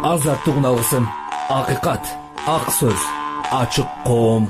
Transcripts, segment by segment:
азаттык уналгысın, акыйкат, ак сөз, ачык коом.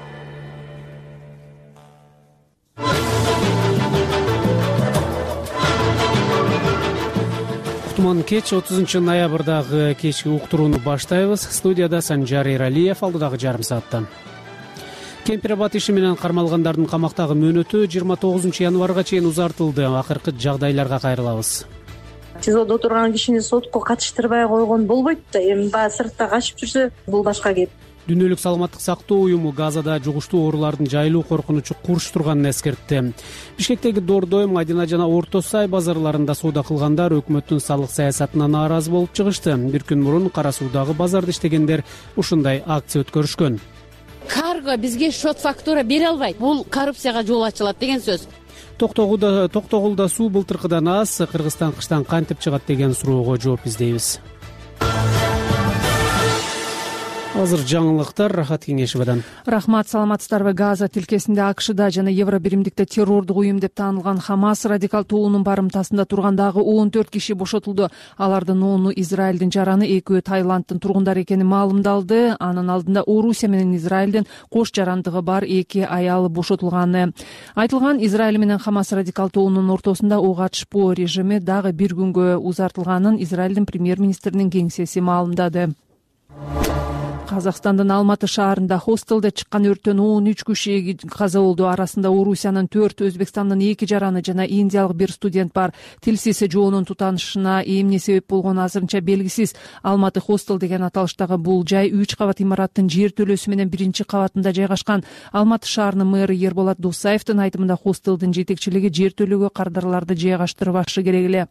Кутман кеч 30 ноябрдагы кечки уктурууну баштайбыз. Студияда Санжар Эралиев, алдыдагы жарым саатта. Кемпирабад иши менен кармалгандардын камактагы мөөнөтү 29 январга чейин узартылды. Акыркы жагдайларга кайрылабыз. ТИЗОдо отурган кишини сотко катыштырбай койгон болбойт да. Эми баягы сыртта качып жүрсө бул башка кеп. Дүйнөлүк саламаттык сактоо уюму Газада жугуштуу оорулардын жайылуу коркунучу курч турганын эскертти. Бишкектеги Дордой, Мадина жана Орто Сай базарларында соода кылгандар өкмөттүн салык саясатына нааразы болуп чыгышты. Бир күн мурун Кара Суудагы базарда иштегендер ушундай акция өткөрүшкөн. Карго бизге шот фактура бере албайт. Бул коррупцияга жол ачылат деген сөз. Токтогулда суу былтыркыдан аз, Кыргызстан кыштан кантип чыгат деген суроого жооп издейбиз. Азыр жаңылыктар Рахат Кеңешевадан. Рахмат, саламатсыздарбы? Газа тилкесинде АКШда жана Евро биримдикте террордук уюм деп таанылган Хамас радикал тобунун барымтасында тургандагы 14 киши бошотулду. Алардын 10-у Израилдин жараны, 2-өө Таиланддын тургундары экени маалымдалды. Анын алдында Орусия менен Израилдин кош жарандыгы бар 2 аял бошотулганы айтылган. Израиль менен Хамас радикал тобунун ортосунда ок атышпоо режими дагы бир күнгө узартылганын Израилдин премьер-министринин кеңсеси маалымдады. Казакстандын Алматы шаарында хостелде чыккан өрттөн 13 киши каза болду. Арасында Орусиянын 4, Өзбекстандын 2 жараны жана индиялык 1 студент бар. Тилсиз жоонун тутанышына эмне себеп болгону азырынча белгисиз. Алматы хостел деген аталыштагы бул жай 3 кабат имараттын жер төлөөсү менен 1-кабатында жайгашкан. Алматы шаарынын мэрі Ерболат Досаевдин айтымында хостелдин жетекчилиги жер төлөөгө кардарларды жайгаштырбашы керек эле.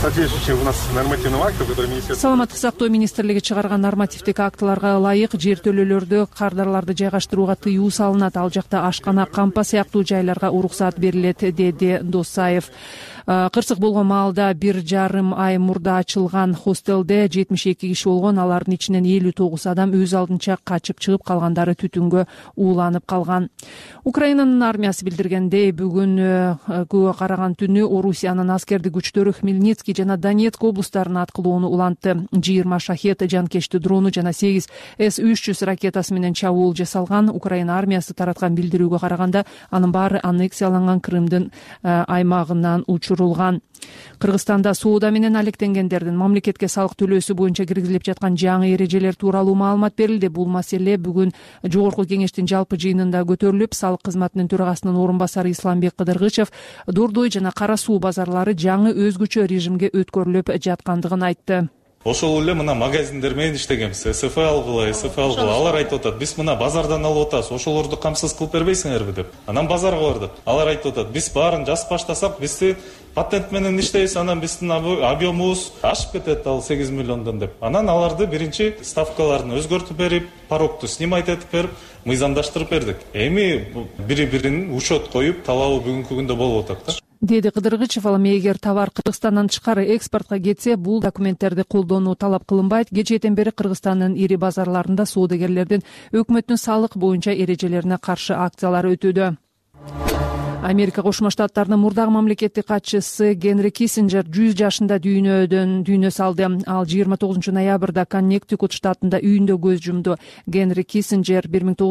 Саламаттык сактоо министрлиги чыгарган нормативдик актыларга ылайык жер төлөөлөрдө кардарларды жайгаштырууга тыюу салынат. Ал жакта ашкана, кампа сыяктуу жайларга уруксаат берилет, деди Досаев. Кырсык болгон маалда 1,5 ай мурда ачылган хостелде 72 киши болгон. Алардын ичинен 59 адам өз алдынча качып чыгып, калгандары түтүнгө ууланып калган. Украинанын армиясы билдиргендей, бүгүнгө караган түнү Орусиянын аскердик күчтөрү Хмельницкий жана Донецк облустарына аткылоону улантты. 20 шахет жанкечти дрону жана 8 С-300 ракетасы менен чабуул жасалган. Украина армиясы тараткан билдирүүгө караганда, анын баары аннексияланган Крымдын аймагынан учурулган. Кыргызстанда соода менен алектенгендердин мамлекетке салык төлөөсү боюнча киргизилип жаткан жаңы эрежелер тууралуу маалымат берилди. Бул маселе бүгүн Жогорку кеңештин жалпы жыйынында көтөрүлүп, салык кызматынын төрагасынын орун басары Исламбек Кыдыргычев Дордой жана Кара Суу базарлары жаңы өзгөчө режимге өткөрүлүп жаткандыгын айтты. Ошол эле мына магазиндер менен иштегенбиз. СФ алгыла. Алар айтып атат, биз мына базардан алып атабыз, ошолорду камсыз кылып бербейсиңерби деп. Анан базарга бардык. Алар айтып атат, биз баарын жазып баштасак, бизди патент менен иштейбиз, анан биздин объемубуз ашып кетет, ал 8 миллиондон деп. Анан аларды биринчи ставкаларын өзгөртүп берип, порогту снимать этип берип, мыйзамдаштырып бердик. Эми бири-бирин учет коюп, талабы бүгүнкү күндө болуп атат да. Деди Кыдыргычев. Ал эгер товар Кыргызстандан тышкары экспортко кетсе, бул документтерди колдонуу талап кылынбайт. Кечээден бери Кыргызстандын ири базарларында соодагерлердин өкмөттүн салык боюнча эрежелерине каршы акциялары өтүүдө. Америка Кошмо Штаттарынын мурдагы мамлекеттик катчысы Генри Киссинджер 100 жашында дүйнө салды. Ал 29 ноябрда Коннектикут штатында үйүндө көз жумду. Генри Киссинджер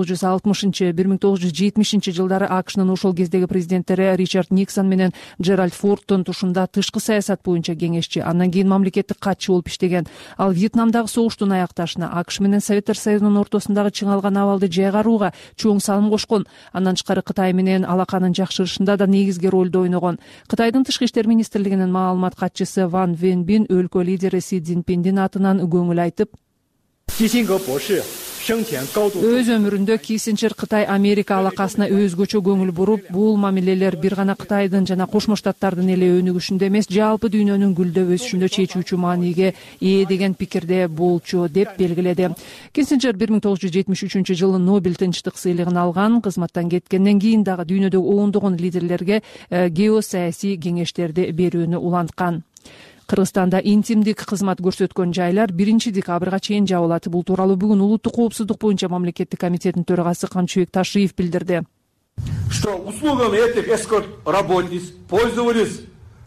1960-1970 жылдары АКШнын ошол кездеги президенттери Ричард Никсон менен Джеральд Фордтун тушунда тышкы саясат боюнча кеңешчи, андан кийин мамлекеттик катчы болуп иштеген. Ал Вьетнамдагы согуштун аякташына АКШ менен Советтер Союзунун ортосундагы чыңалган абалды жайгарууга чоң салым кошкон. Андан тышкары Кытай менен алаканын жакшы да негизги ролду ойногон. Кытайдын тышкы иштер министрлигинин маалымат катчысы Ван Венбин өлкө лидери Си Цзиньпиндин атынан көңүл айтып, өз өмүрүндө Киссинджер Кытай Америка алакасына өзгөчө көңүл буруп, бул мамилелер бир гана Кытайдын жана Кошмо Штаттардын эле өнүгүшүндө эмес, жалпы дүйнөнүн гүлдөп өсүшүндө чечүүчү мааниге ээ деген пикирде болчу деп белгиледи. Киссинджер 1973 жылы Нобель тынчтык сыйлыгын алган. Кызматтан кеткенден кийин дагы дүйнөдөгү ондогон лидерлерге геосаясий кеңештерди берүүнү уланткан. Кыргызстанда интимдик кызмат көрсөткөн жайлар 1-декабрга чейин жабылат. Бул тууралуу бүгүн улуттук коопсуздук боюнча мамлекеттик комитеттин төрагасы Камчыбек Ташиев билдирди. Что услугами этих эскорт-работниц пользовались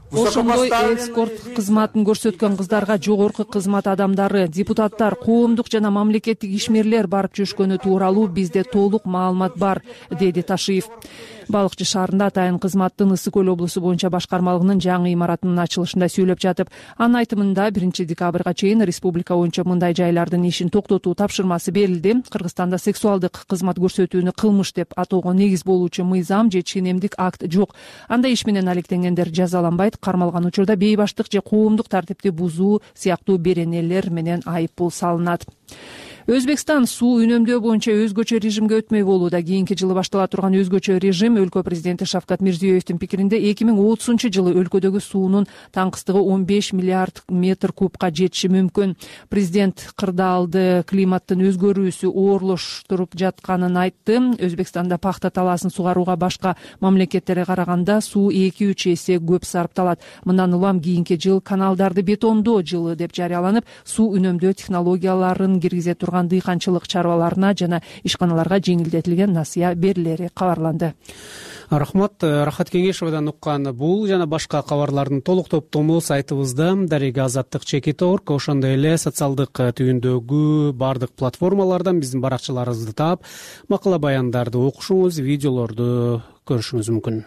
ошондой экскорт кызматын көрсөткөн кыздарга жогорку кызмат адамдары, депутаттар, коомдук жана мамлекеттик ишмерлер барып жүрүшкөнү тууралуу бизде толук маалымат бар, деди Ташиев. Балыкчы шаарында атайын кызматтын Ысык Көл облусу боюнча башкармалыгынын жаңы имаратынын ачылышында сүйлөп жатып, анын айтымында 1 декабрга чейин республика боюнча мындай жайлардын ишин токтотуу тапшырмасы берилди. Кыргызстанда сексуалдык кызмат көрсөтүүнү кылмыш деп атоого негиз болуучу мыйзам же ченемдик акт жок. Андай иш менен алектенгендер жазаланбайт, кармалган учурда бейбаштык же коомдук тартипти бузуу сыяктуу беренелер менен айып пул салынат. Өзбекстан суу үнөмдөө боюнча өзгөчө режимге өтмөй болууда. Кийинки жылы баштала турган өзгөчө режим өлкө президенти Шавкат Мирзиёевдин пикиринде 2030-жылы өлкөдөгү суунун таңкыстыгы 15 миллиард метр кубка жетиши мүмкүн. Президент кырдаалды климаттын өзгөрүүсү оорлоштуруп жатканын айтты. Өзбекстанда пахта талаасын сугарууга башка мамлекеттерге караганда суу 2-3 эсе көп сарпталат. Мындан улам кийинки жыл каналдарды бетондоо жылы деп жарыяланып, суу үнөмдөө технологияларын киргизе турган дыйканчылык чарбаларына жана ишканаларга жеңилдетилген насыя берилери кабарланды. Рахмат. Рахат Кеңешовадан уккан бул жана башка кабарлардын толук топтому сайтыбызда дарега Азаттык /org, ошондой эле социалдык түйүндөгү бардык платформалардан биздин баракчаларыбызды таап, макала баяндарды окушуңуз, видеолорду көрүшүңүз мүмкүн.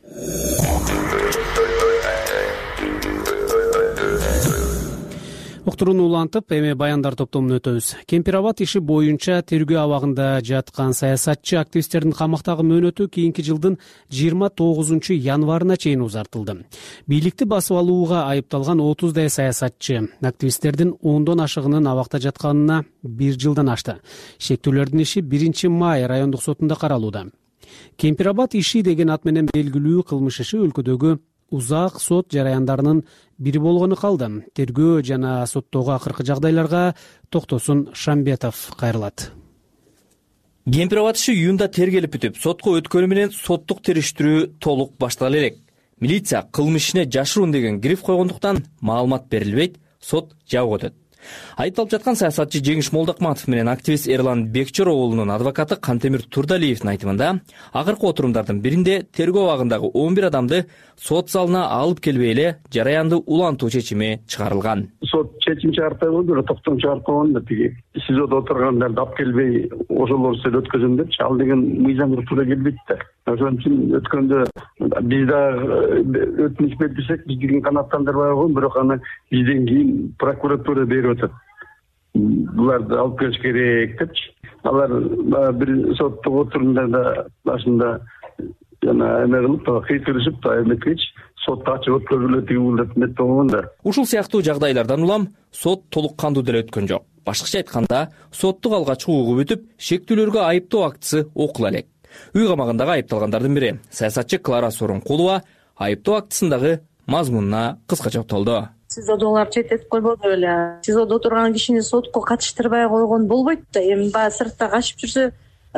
Уктурууну улантып, эми баяндар топтомуна өтөбүз. Кемпирабад иши боюнча тергөө абагында жаткан саясатчы активисттердин камактагы мөөнөтү кийинки жылдын 29 январына чейин узартылды. Бийликти басып алууга айыпталган 30 саясатчы активисттердин 10дон ашыгынын абакта жатканына 1 жылдан ашты. Шектүүлөрдүн иши 1 май райондук сотунда каралууда. Кемпирабад иши деген ат менен белгилүү кылмыш иши өлкөдөгү узак сот жараяндарынын бири болгону калды. Тергөө жана соттоого акыркы жагдайларга токтосун Шамбетов кайрылат. Кемпирабад иши июнда тергелип бүтүп, сотко өткөнү менен соттук териштирүү толук баштала элек. Милиция кылмыш ишине жашыруун деген гриф койгондуктан маалымат берилбейт, сот жабык өтөт. Айыпталып жаткан саясатчы Жеңиш Молдокматов менен активист Эрлан Бекчор оолунун адвокаты Кантемир Турдалиевдин айтымында, акыркы отурумдардын биринде тергөө абагындагы 11 адамды сот залына алып келбей эле жараянды улантуу чечими чыгарылган. Сот чечим чыгарта болду, токтом чыгарткан тиги СИЗОдо отургандарды алып келбей ошолор сөзүп өткөзөм депчи, ал деген мыйзамга туура келбейт да. Ошон үчүн өткөндө биз да өтүнүч берсек, биздин канаттандырбай койгон, бирок аны бизден кийин прокуратура берип атат. Буларды алып келиш керек депчи. Алар бир соттук отурумдарда башында жана эме кылып, кыйкырышып, эметкеч сотто ачып өткөрүлөт деп меткөнгөн. Ушул сыяктуу жагдайлардан улам сот толук кандуу деле өткөн жок. Башкача айтканда, соттук алга чыгууга бүтүп, шектүүлөргө айыптоо актысы окула элек. Үй камагындагы айыпталгандардын бири саясатчы Клара Сооронкулова айыптоо актысындагы мазмунуна кыскача токтолду. СИЗОдогулар четтетип койбоду беле. СИЗОдо отурган кишини сотко катыштырбай койгон болбойт да. Эми баягы сыртта качып жүрсө,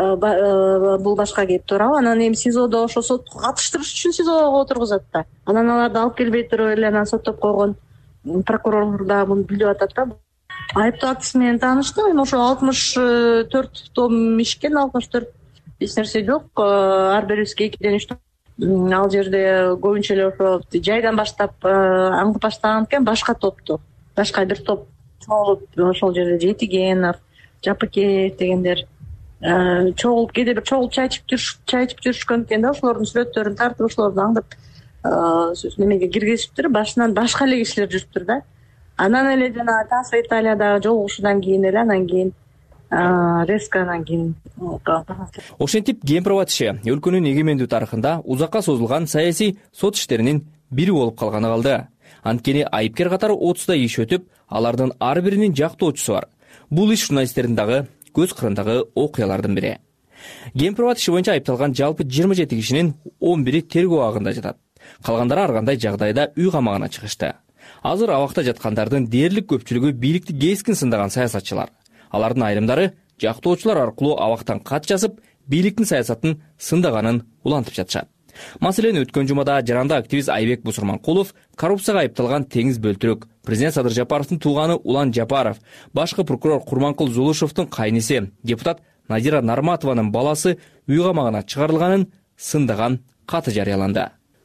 бул башка кеп туурабы? Анан эми СИЗОдо ошо сотко катыштырыш үчүн СИЗОго отургузат да. Анан аларды алып келбей туруп эле анан соттоп койгон прокурор да муну билип атат да. Айыптоо актысы менен тааныштым. Эми ошо 64 том ишкен, 64 эч нерсе жок. Ар бирибизге 2ден 3 том. Ал жерде көбүнчө эле ошо жайдан баштап аңдып баштаган экен, башка топту. Башка бир топ чогулуп ошол жерде Жетигенов, Жапыкеев дегендер чогулуп кээде бир чогулуп чай ичип жүрүшкөн экен да. Ошолордун сүрөттөрүн тартып, ошолорду аңдып немеге киргизиптир. Башынан башка эле кишилер жүрүптүр да. Анан эле жана Касо Италияда жолугушуудан кийин эле анан кийин резканан кийин. Ошентип Кемпирабад иши өлкөнүн эгемендүү тарыхында узакка созулган саясий сот иштеринин бири болуп калганы калды. Анткени айыпкер катары 30 иш өтүп, алардын ар биринин жактоочусу бар. Бул иш журналисттердин дагы көз кырындагы окуялардын бири. Кемпирабад иши боюнча айыпталган жалпы 27 кишинин 11-и тергөө абагында жатат. Калгандары ар кандай жагдайда үй камагына чыгышты. Азыр абакта жаткандардын дээрлик көпчүлүгү бийликти кескин сындаган саясатчылар. Алардын айрымдары жактоочулар аркылуу абактан кат жазып, бийликтин саясатын сындаганын улантып жатышат. Маселен, өткөн жумада жаранды активист Айбек Бусурманкулов, коррупцияга айыпталган Теңиз Бөлтүрөк, президент Садыр Жапаровдун тууганы Улан Жапаров, башкы прокурор Курманкул Зулушевдун кайниси, депутат Надира Нарматованын баласы үй камагына чыгарылганын сындаган каты жарыяланды.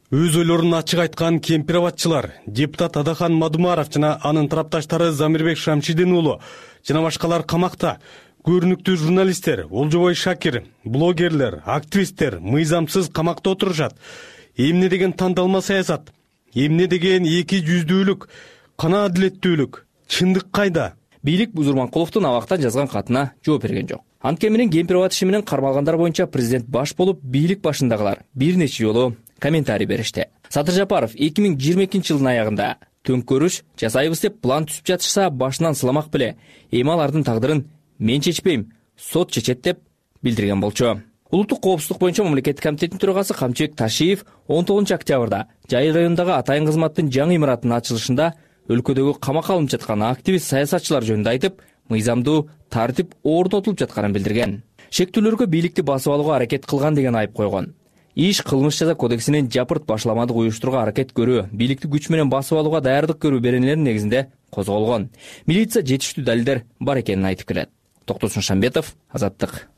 Өз ойлорун ачык айткан кемпир-абадчылар депутат Адахан Мадумаров жана анын тарапташтары Замирбек Шамшидин уулу жана башкалар камакта. Көрүнүктүү журналисттер, Олжобой Шакир, блогерлер, активисттер мыйзамсыз камакта отурушат. Эмне деген тандалма саясат? Эмне деген эки жүздүүлүк, кана адилеттүүлүк? Чындык кайда? Бийлик Бузурманкуловдун абактан жазган катына жооп берген жок. Анткени менен кемпир-абад иши менен кармалгандар боюнча президент баш болуп, бийлик башындагылар бир нече жолу комментарий беришти. Садыр Жапаров 2022-жылдын аягында төңкөрүш жасайбыз деп план түзүп жатышса, башынан сыламак беле, эми алардын тагдырын мен чечпейм, сот чечет деп билдирген болчу. Улуттук коопсуздук боюнча мамлекеттик комитеттин төрагасы Камчыбек Ташиев 19 октябрда Жайыл районундагы Атайын кызматтын жаңы имаратынын ачылышында өлкөдөгү камакка алынып жаткан активист саясатчылар жөнүндө айтып, мыйзамдуу тартип орнотулуп жатканын билдирген. Шектүүлөргө бийликти басып алууга аракет кылган деген айып койгон. Иш кылмыш жаза кодексинин жапырт башламадык уюштурууга аракет көрүү, бийликти күч менен басып алууга даярдык көрүү беренелеринин негизинде козголгон. Милиция жетиштүү далилдер бар экенин айтып келет. Токтосун Шамбетов, Азаттык.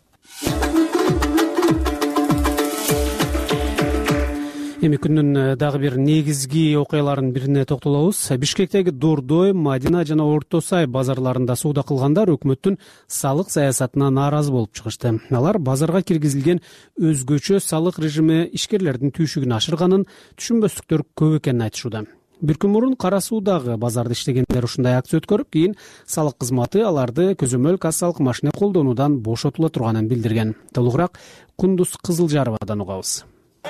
Эми күндүн дагы бир негизги окуяларынын бирине токтолобуз. Бишкектеги Дордой, Мадина жана Орто Сай базарларында соода кылгандар өкмөттүн салык саясатына нааразы болуп чыгышты. Алар базарга киргизилген өзгөчө салык режими ишкерлердин түйшүгүн ашырганын, түшүнбөстүктөр көп экенин айтышууда. Бир күн мурун Кара Суудагы базарда иштегендер ушундай акция өткөрүп, кийин салык кызматы аларды көзөмөл кассалык машина колдонуудан бошотула турганын билдирген. Толугураак Кундуз Кызылжаровадан угабыз.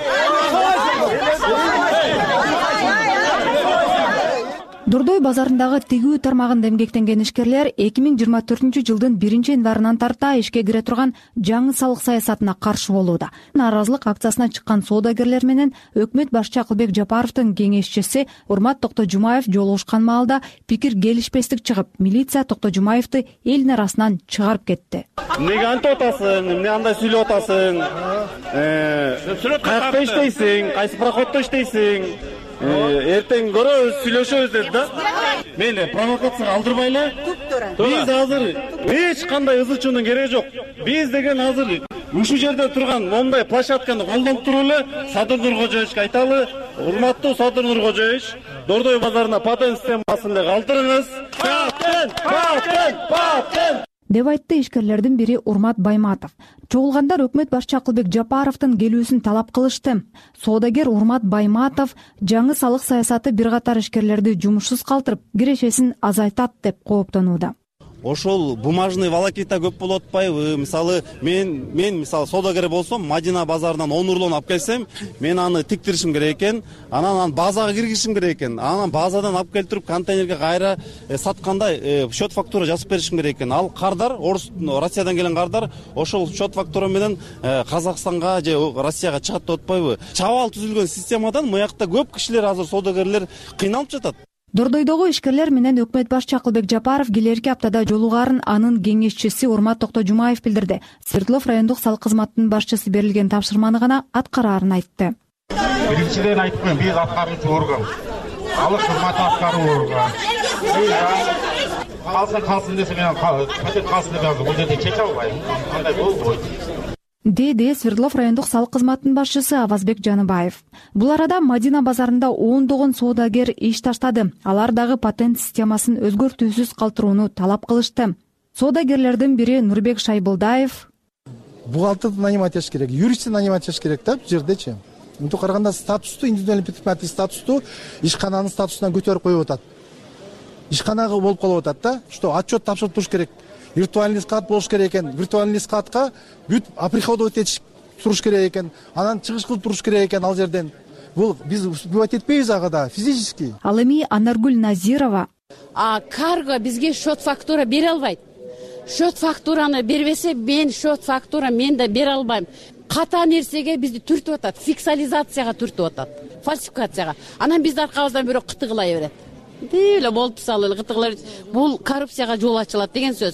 Дордой базарындагы тигүү тармагында эмгектенген ишкерлер 2024-жылдын 1-январынан тарта ишке кире турган жаңы салык саясатына каршы болууда. Нааразылык акциясына чыккан соодагерлер менен өкмөт башчы Акылбек Жапаровдун кеңешчиси Урмат Токтожумаев жолугушкан маалда пикир келишпестик чыгып, милиция Токтожумаевди элдин арасынан чыгарып кетти. Эмнеге антип атасың, эмне андай сүйлөп атасың? Каякта иштейсиң, кайсы проходдо иштейсиң? Эртең көрөбүз, сүйлөшөбүз деди да. Мени провокацияга алдырбайлы. Биз азыр эч кандай ызы чуунун кереги жок. Биз деген азыр ушул жерде турган момундай площадканы колдонуп туруп эле Садыр Нуркожоевичке айталы, урматтуу Садыр Нуркожоевич, Дордой базарына патент системасын эле калтырыңыз. Патент! деп айтты ишкерлердин бири Урмат Байматов. Чогулгандар өкмөт башчы Акылбек Жапаровдун келүүсүн талап кылышты. Соодагер Урмат Байматов жаңы салык саясаты бир катар ишкерлерди жумушсуз калтырып, кирешесин азайтат деп кооптонууда. Ошол бумажный волокита көп болуп атпайбы? Мисалы, мен мисалы соодагер болсом, Мадина базарынан 10 урлон алып келсем, мен аны тиктиришим керек экен, анан базага киргизишим керек экен. Анан базадан алып келтирип контейнерге кайра сатканда счет фактура жазып беришим керек экен. Ал кардар, Россиядан келген кардар ошол счет фактура менен Казакстанга же Россияга чыгат деп атпайбы? Чабал түзүлгөн системадан мыякта көп кишилер азыр соодагерлер кыйналып жатат. Дордойдогу ишкерлер менен өкмөт башчы Акылбек Жапаров келерки аптада жолугаарын анын кеңешчиси Урмат Токтожумаев билдирди. Свердлов райондук салык кызматынын башчысы берилген тапшырманы гана аткараарын айтты. Биринчиден айтып коеюн, биз аткаруучу орган. Салык кызматы аткаруу орган. Калсын десе мен патент калсын деп бул жерде чече албайм. Кандай болбойт. Деди Свердлов райондук салык кызматынын башчысы Авазбек Жаныбаев. Бул арада Мадина базарында ондогон соодагер иш таштады. Алар дагы патент системасын өзгөртүүсүз калтырууну талап кылышты. Соодагерлердин бири Нурбек Шайбылдаев: бухгалтерди нанимать этиш керек, юристти нанимать этиш керек да бул жердечи. Мынтип караганда статусту, индивидуальный предприниматель статусту ишкананын статусунан көтөрүп коюп атат. Ишканага болуп калып атат да, что отчет тапшырып туруш керек. Виртуальный склад болуш керек экен. Виртуальный складка бүт оприходовать этиш туруш керек экен. Анан чыгыш кылып туруш керек экен ал жерден. Бул биз успевать этпейбиз ага да, физически. Ал эми Анаргүл Назирова: карго бизге счет фактура бере албайт. Счет фактураны бербесе, мен счет фактура мен да бере албайм. Ката нерсеге бизди түртүп атат, фиксализацияга түртүп атат, фальсификацияга. Анан бизди аркабыздан бирөө кытыгылай берет. Деле болуп салып кытыгылар, бул коррупцияга жол ачылат деген сөз.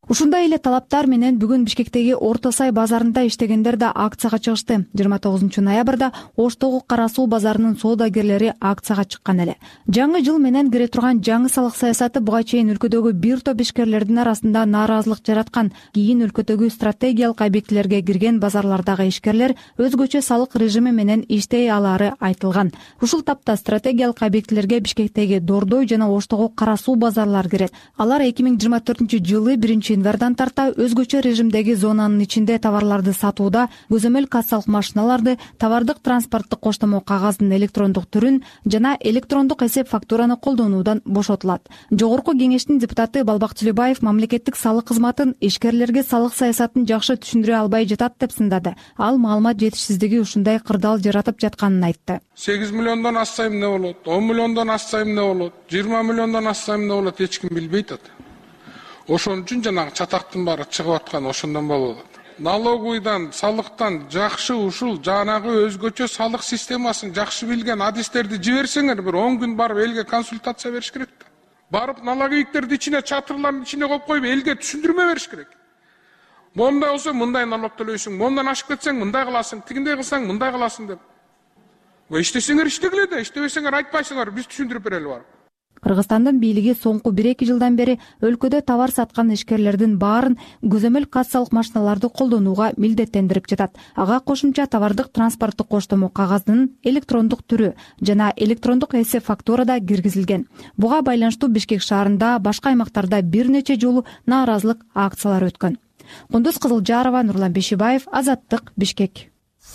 Ушундай эле талаптар менен бүгүн Бишкектеги Орто Сай базарында иштегендер да акцияга чыгышты. 29 ноябрда Оштогу Кара Суу базарынын соодагерлери акцияга чыккан эле. Жаңы жыл менен кире турган жаңы салык саясаты буга чейин өлкөдөгү бир топ ишкерлердин арасында нааразылык жараткан. Кийин өлкөдөгү стратегиялык объектилерге кирген базарлардагы ишкерлер өзгөчө салык режими менен иштей алары айтылган. Ушул тапта стратегиялык объектилерге Бишкектеги Дордой жана Оштогу Кара Суу базарлары кирет. Алар 2024-жылы 1-январдан тарта өзгөчө режимдеги зонанын ичинде товарларды сатууда көзөмөл кассалык машиналарды, товардык транспорттук коштомо кагаздын электрондук түрүн жана электрондук эсеп фактураны колдонуудан бошотулат. Жогорку кеңештин депутаты Балбак Тилебаев мамлекеттик салык кызматын ишкерлерге салык саясатын жакшы түшүндүрө албай жатат деп сындады. Ал маалымат жетишсиздиги ушундай кырдаал жаратып жатканын айтты. 8 миллиондон ассайм эмне болот, 10 миллиондон ассайм эмне болот, 20 миллиондон ассайм эмне болот, эч ким билбейт ата. Ошон үчүн жанагы чатактын баары чыгып аткан ошондон болот. Налоговыйдан, салыктан жакшы ушул жанагы өзгөчө салык системасын жакшы билген адистерди жиберсеңер, бир 10 күн барып элге консультация бериш керек да. Барып налоговиктерди ичине, чатырлардын ичине коюп коюп элге түшүндүрмө бериш керек. Момундай болсо мындай налог төлөйсүң, момундан ашып кетсең мындай кыласың, тигиндей кылсаң мындай кыласың деп. Иштесеңер иштегиле да, иштебесеңер айтпайсыңар, биз түшүндүрүп берели барып. Кыргызстандын бийлиги соңку 1-2 жылдан бери өлкөдө товар саткан ишкерлердин баарын көзөмөл кассалык машиналарды колдонууга милдеттендирип жатат. Ага кошумча товардык транспорттук коштомо кагаздын электрондук түрү жана электрондук эсеп фактура да киргизилген. Буга байланыштуу Бишкек шаарында, башка аймактарда бир нече жолу нааразылык акциялары өткөн. Кундуз Кызылжарова, Нурлан Бешибаев, Азаттык, Бишкек.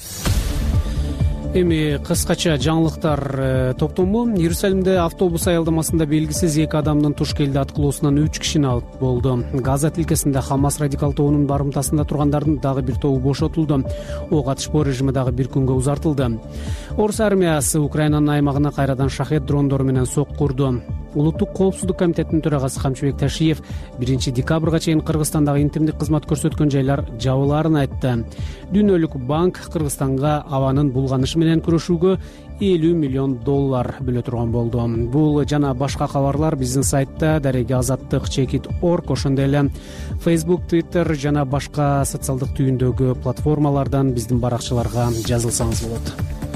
Эми кыскача жаңылыктар топтому. Иерусалимде автобус аялдамасында белгисиз 2 адамдын туш келди аткылоосунан 3 кишини алып болду. Газа тилкесинде Хамас радикал тобунун барымтасында тургандардын дагы бир тобу бошотулду. Ок атышпоо режими дагы 1 күнгө узартылды. Орус армиясы Украинанын аймагына кайрадан шахет дрондору менен сокку урду. Улуттук коопсуздук комитетинин төрагасы Камчыбек Ташиев 1 декабрга чейин Кыргызстандагы интимдик кызмат көрсөткөн жайлар жабылаарын айтты. Дүйнөлүк банк Кыргызстанга абанын булганышы менен күрөшүүгө $50 миллион бөлө турган болду. Бул жана башка кабарлар биздин сайтта daregi-azаттыk.org, ошондой эле Facebook, Twitter жана башка социалдык түйүндөгү платформалардан биздин баракчаларга жазылсаңыз болот.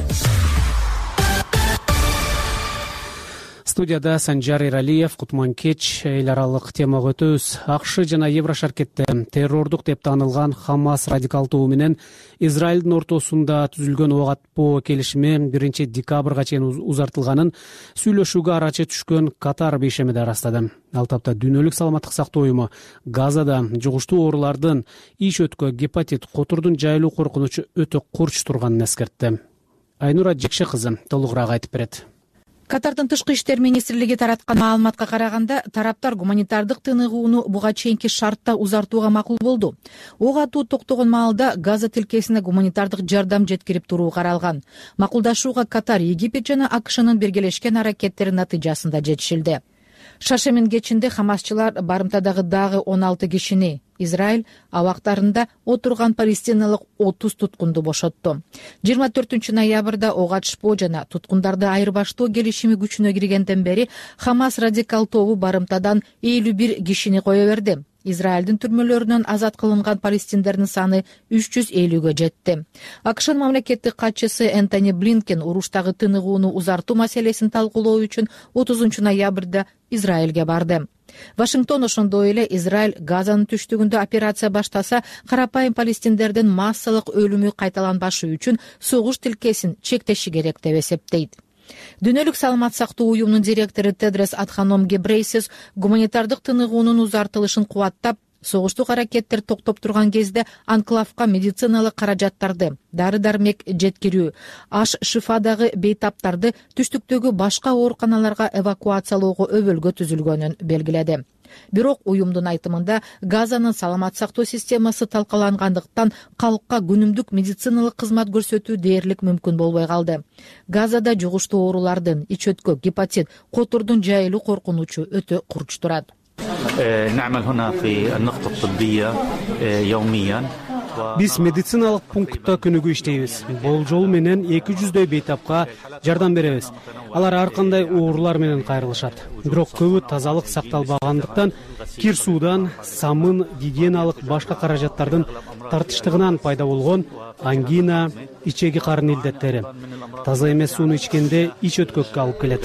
Студияда Санжар Эралиев, Кутман кеч, эл аралык темага өтөбүз. АКШ жана Еврошаркетте террордук деп таанылган Хамас радикал тобу менен Израилдин ортосунда түзүлгөн ок атпоо келишими 1 декабрга чейин узартылганын сүйлөшүүгө арачы түшкөн Катар бейшемеде ырастады. Ал тапта Дүйнөлүк саламаттык сактоо уюму Газада жугуштуу оорулардын, иш өткө, гепатит, котордун жайылуу коркунучу өтө курч турганын эскертти. Айнура Жекше кызы толугураак айтып берет. Катардын тышкы иштер министрлиги тараткан маалыматка караганда, тараптар гуманитардык тыныгууну буга чейинки шартта узартууга макул болду. Ок атуу токтогон маалда Газа тилкесине гуманитардык жардам жеткирип туруу каралган. Макулдашууга Катар, Египет жана АКШнын биргелешкен аракеттери натыйжасында жетишилди. Шаршемин кечинде Хамасчылар барымтадагы дагы 16 кишини, Израиль абактарында отурган палестиналык 30 туткунду бошотту. 24 ноябрда ок атышпоо жана туткундарды айырбаштоо келишими күчүнө киргенден бери Хамас радикал тобу барымтадан 51 кишини кое берди. Израилдин түрмөлөрүнөн азат кылынган палестиндердин саны 350-гө жетти. АКШнын мамлекеттик катчысы Энтони Блинкен уруштагы тыныгууну узартуу маселесин талкуулоо үчүн 30 ноябрда Израилге барды. Вашингтон ошондой эле Израиль Газанын түштүгүндө операция баштаса, карапайым палестиндердин массалык өлүмү кайталанбашы үчүн согуш тилкесин чектеши керек деп эсептейт. Дүйнөлүк саламат сактоо уюмунун директору Тедрос Адханом Гебрейсис гуманитардык тыныгуунун узартылышын кубаттап, согуштук аракеттер токтоп турган кезде анклавка медициналык каражаттарды, дары-дармек жеткирүү, аш шифадагы бейтаптарды түштүктөгү башка ооруканаларга эвакуациялоого өбөлгө түзүлгөнүн белгиледи. Бирок уюмдун айтымында Газанын саламат сактоо системасы талкалангандыктан калкка күнүмдүк медициналык кызмат көрсөтүү дээрлик мүмкүн болбой калды. Газада жугуштуу оорулардын, ич өткө, гепатит, котордун жайылуу коркунучу өтө курч турат. نعمل هنا في النقطة الطبية يوميا Биз медициналык пунктта күнүгө иштейбиз. Болжол менен 200дөй бейтапка жардам беребиз. Алар ар кандай оорулар менен кайрылышат. Бирок көбү тазалык сакталбагандыктан кир суудан, самын, гигиеналык башка каражаттардын тартыштыгынан пайда болгон ангина, ичеги карын илдеттери. Таза эмес сууну ичкенде ич өткөккө алып келет.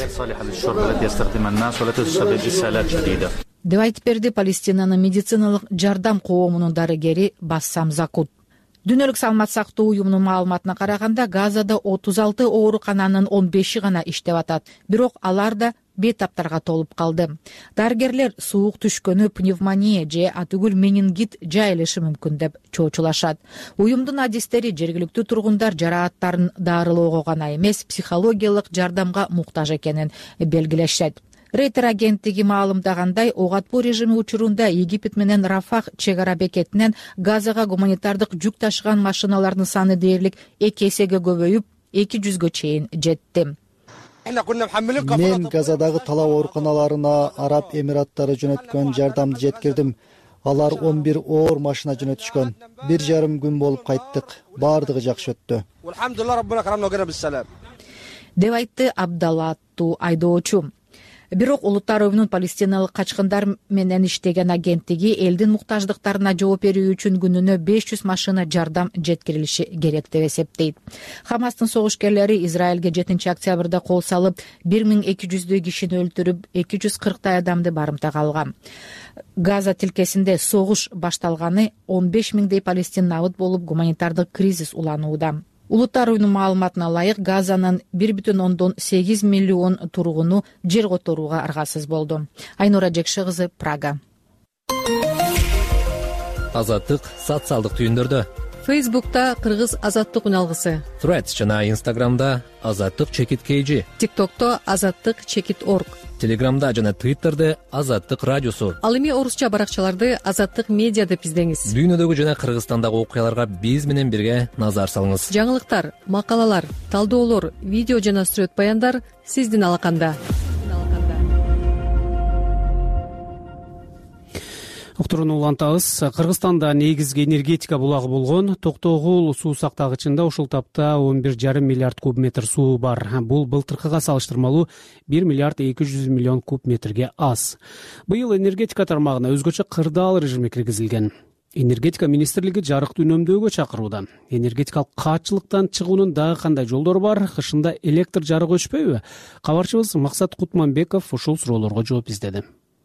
деп айтып берди Палестинанын медициналык жардам коомунун дарыгери Бассам Закут. Дүйнөлүк саламат сактоо уюмунун маалыматына караганда, Газада 36 оорукананын 15и гана иштеп атат. Бирок алар да бейтаптарга толуп калды. Дарыгерлер суук түшкөнү пневмония же атүгүл менингит жайылышы мүмкүн деп чоочулашат. Уюмдун адистери жергиликтүү тургундар жарааттарын дарылоого гана эмес, психологиялык жардамга муктаж экенин белгилешет. Рейтер агенттиги маалымдагандай, ок атпоо режими учурунда Египет менен Рафах чек ара бекетинен Газага гуманитардык жүк ташыган машиналардын саны дээрлик 2 эсеге көбөйүп 200гө чейин жетти. Мен Газадагы талаа ооруканаларына Араб Эмираттары жөнөткөн жардамды жеткирдим. Алар 11 оор машина жөнөтүшкөн. 1,5 күн болуп кайттык. Баардыгы жакшы өттү. деп айтты Абдалла аттуу айдоочу. Бирок Улуттар Уюмунун палестиналык качкындар менен иштеген агенттиги элдин муктаждыктарына жооп берүү үчүн күнүнө 500 машина жардам жеткирилиши керек деп эсептейт. Хамастын согушкерлери Израилге 7-октябрда кол салып, 1200дөй кишини өлтүрүп, 240 адамды барымтага алган. Газа тилкесинде согуш башталганы 15 миңдей палестинабыт болуп, гуманитардык кризис уланууда. Улуттар Уюмунун маалыматына ылайык, Газанын 1,8 миллион тургуну жер которууга аргасыз болду. Айнура Жекши кызы, Прага. Азаттык социалдык түйүндөрдө. Фейсбукта Кыргыз азаттык үналгысы. Threads жана Instagramда азаттык чекит KG. TikTokто азаттык чекит org. Телеграмда жана Twitterде азаттык радиосу. Ал эми орусча баракчаларды азаттык медиа деп издеңиз. Дүйнөдөгү жана Кыргызстандагы окуяларга биз менен бирге назар салыңыз. Жаңылыктар, макалалар, талдоолор, видео жана сүрөт баяндар сиздин алаканда. Уктурууну улантабыз. Кыргызстанда негизги энергетика булагы болгон Токтогул суу сактагычында ушул тапта 11,5 миллиард куб метр суу бар. Бул былтыркыга салыштырмалуу 1 миллиард 200 миллион куб метрге аз. Быйыл энергетика тармагына өзгөчө кырдаал режими киргизилген. Энергетика министрлиги жарыкты үнөмдөөгө чакырууда. Энергетикалык каатчылыктан чыгуунун дагы кандай жолдору бар? Кышында электр жарыгы өчпөйбү? Кабарчыбыз Максат Кутманбеков ушул суроолорго жооп издеди.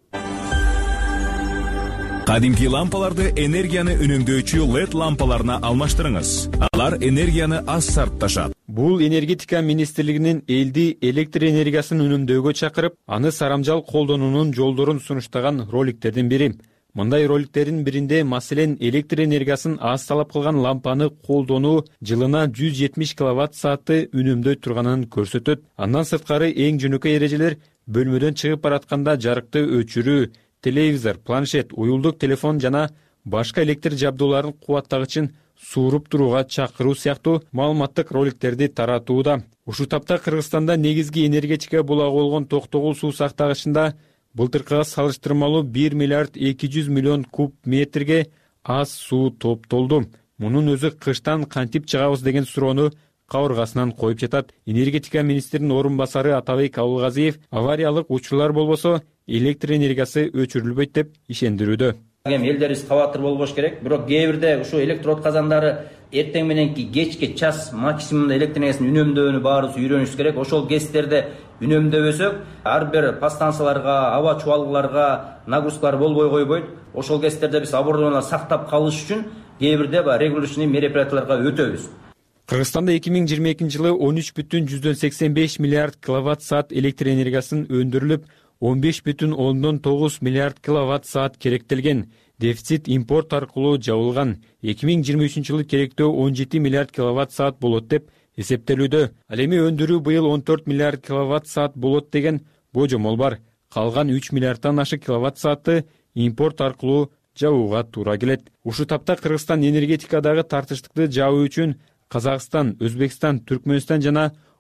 Кадимки лампаларды энергияны үнөмдөөчү LED лампаларына алмаштырыңыз. Алар энергияны аз сарпташат. Бул энергетика министрлигинин элди электр энергиясын үнөмдөөгө чакырып, аны сарамжал колдонуунун жолдорун сунуштаган роликтердин бири. Мындай роликтердин биринде маселен электр энергиясын аз талап кылган лампаны колдонуу жылына 170 киловатт саатты үнөмдөй турганын көрсөтөт. Андан сырткары эң жөнөкөй эрежелер бөлмөдөн чыгып баратканда жарыкты өчүрүү, телевизор, планшет, уюлдук телефон жана башка электр жабдууларын кубаттагычын сууруп турууга чакыруу сыяктуу маалыматтык роликтерди таратууда. Ушул тапта Кыргызстанда негизги энергетика булагы болгон Токтогул суу сактагычында былтыркыга салыштырмалуу 1 миллиард 200 миллион куб метрге аз суу топтолду. Мунун өзү кыштан кантип чыгабыз деген суроону кабыргасынан коюп жатат. Энергетика министринин орун басары Атабек Абылгазиев авариялык учурлар болбосо электр энергиясы өчүрүлбөйт деп ишендирүүдө. Элдерибиз кабатыр болбош керек. Бирок кээ бирде ушу электр отказандары эртең мененки кечке час максимумда электр энергиясын үнөмдөөнү баарыбыз үйрөнүшүбүз керек. Ошол кездерде үнөмдөбөсөк, ар бир подстанцияларга, аба чубалгыларга нагрузкалар болбой койбойт. Ошол кездерде биз оборудованияларды сактап калыш үчүн кээ бирде регулирующий мероприятияларга өтөбүз. Кыргызстанда 2022 жылы 13,85 миллиард киловатт саат электр энергиясын өндүрүлүп, 15,9 миллиард киловатт саат керектелген. Дефицит импорт аркылуу жабылган. 2023 жылы керектөө 17 миллиард киловатт саат болот деп эсептелүүдө. Ал эми өндүрүү быйыл 14 миллиард киловатт саат болот деген божомол бар. Калган 3 миллиардтан ашык киловатт саатты импорт аркылуу жабууга туура келет. Ушул тапта Кыргызстан энергетикадагы тартыштыкты жабуу үчүн Казакстан, Өзбекстан, Түркмөнстан жана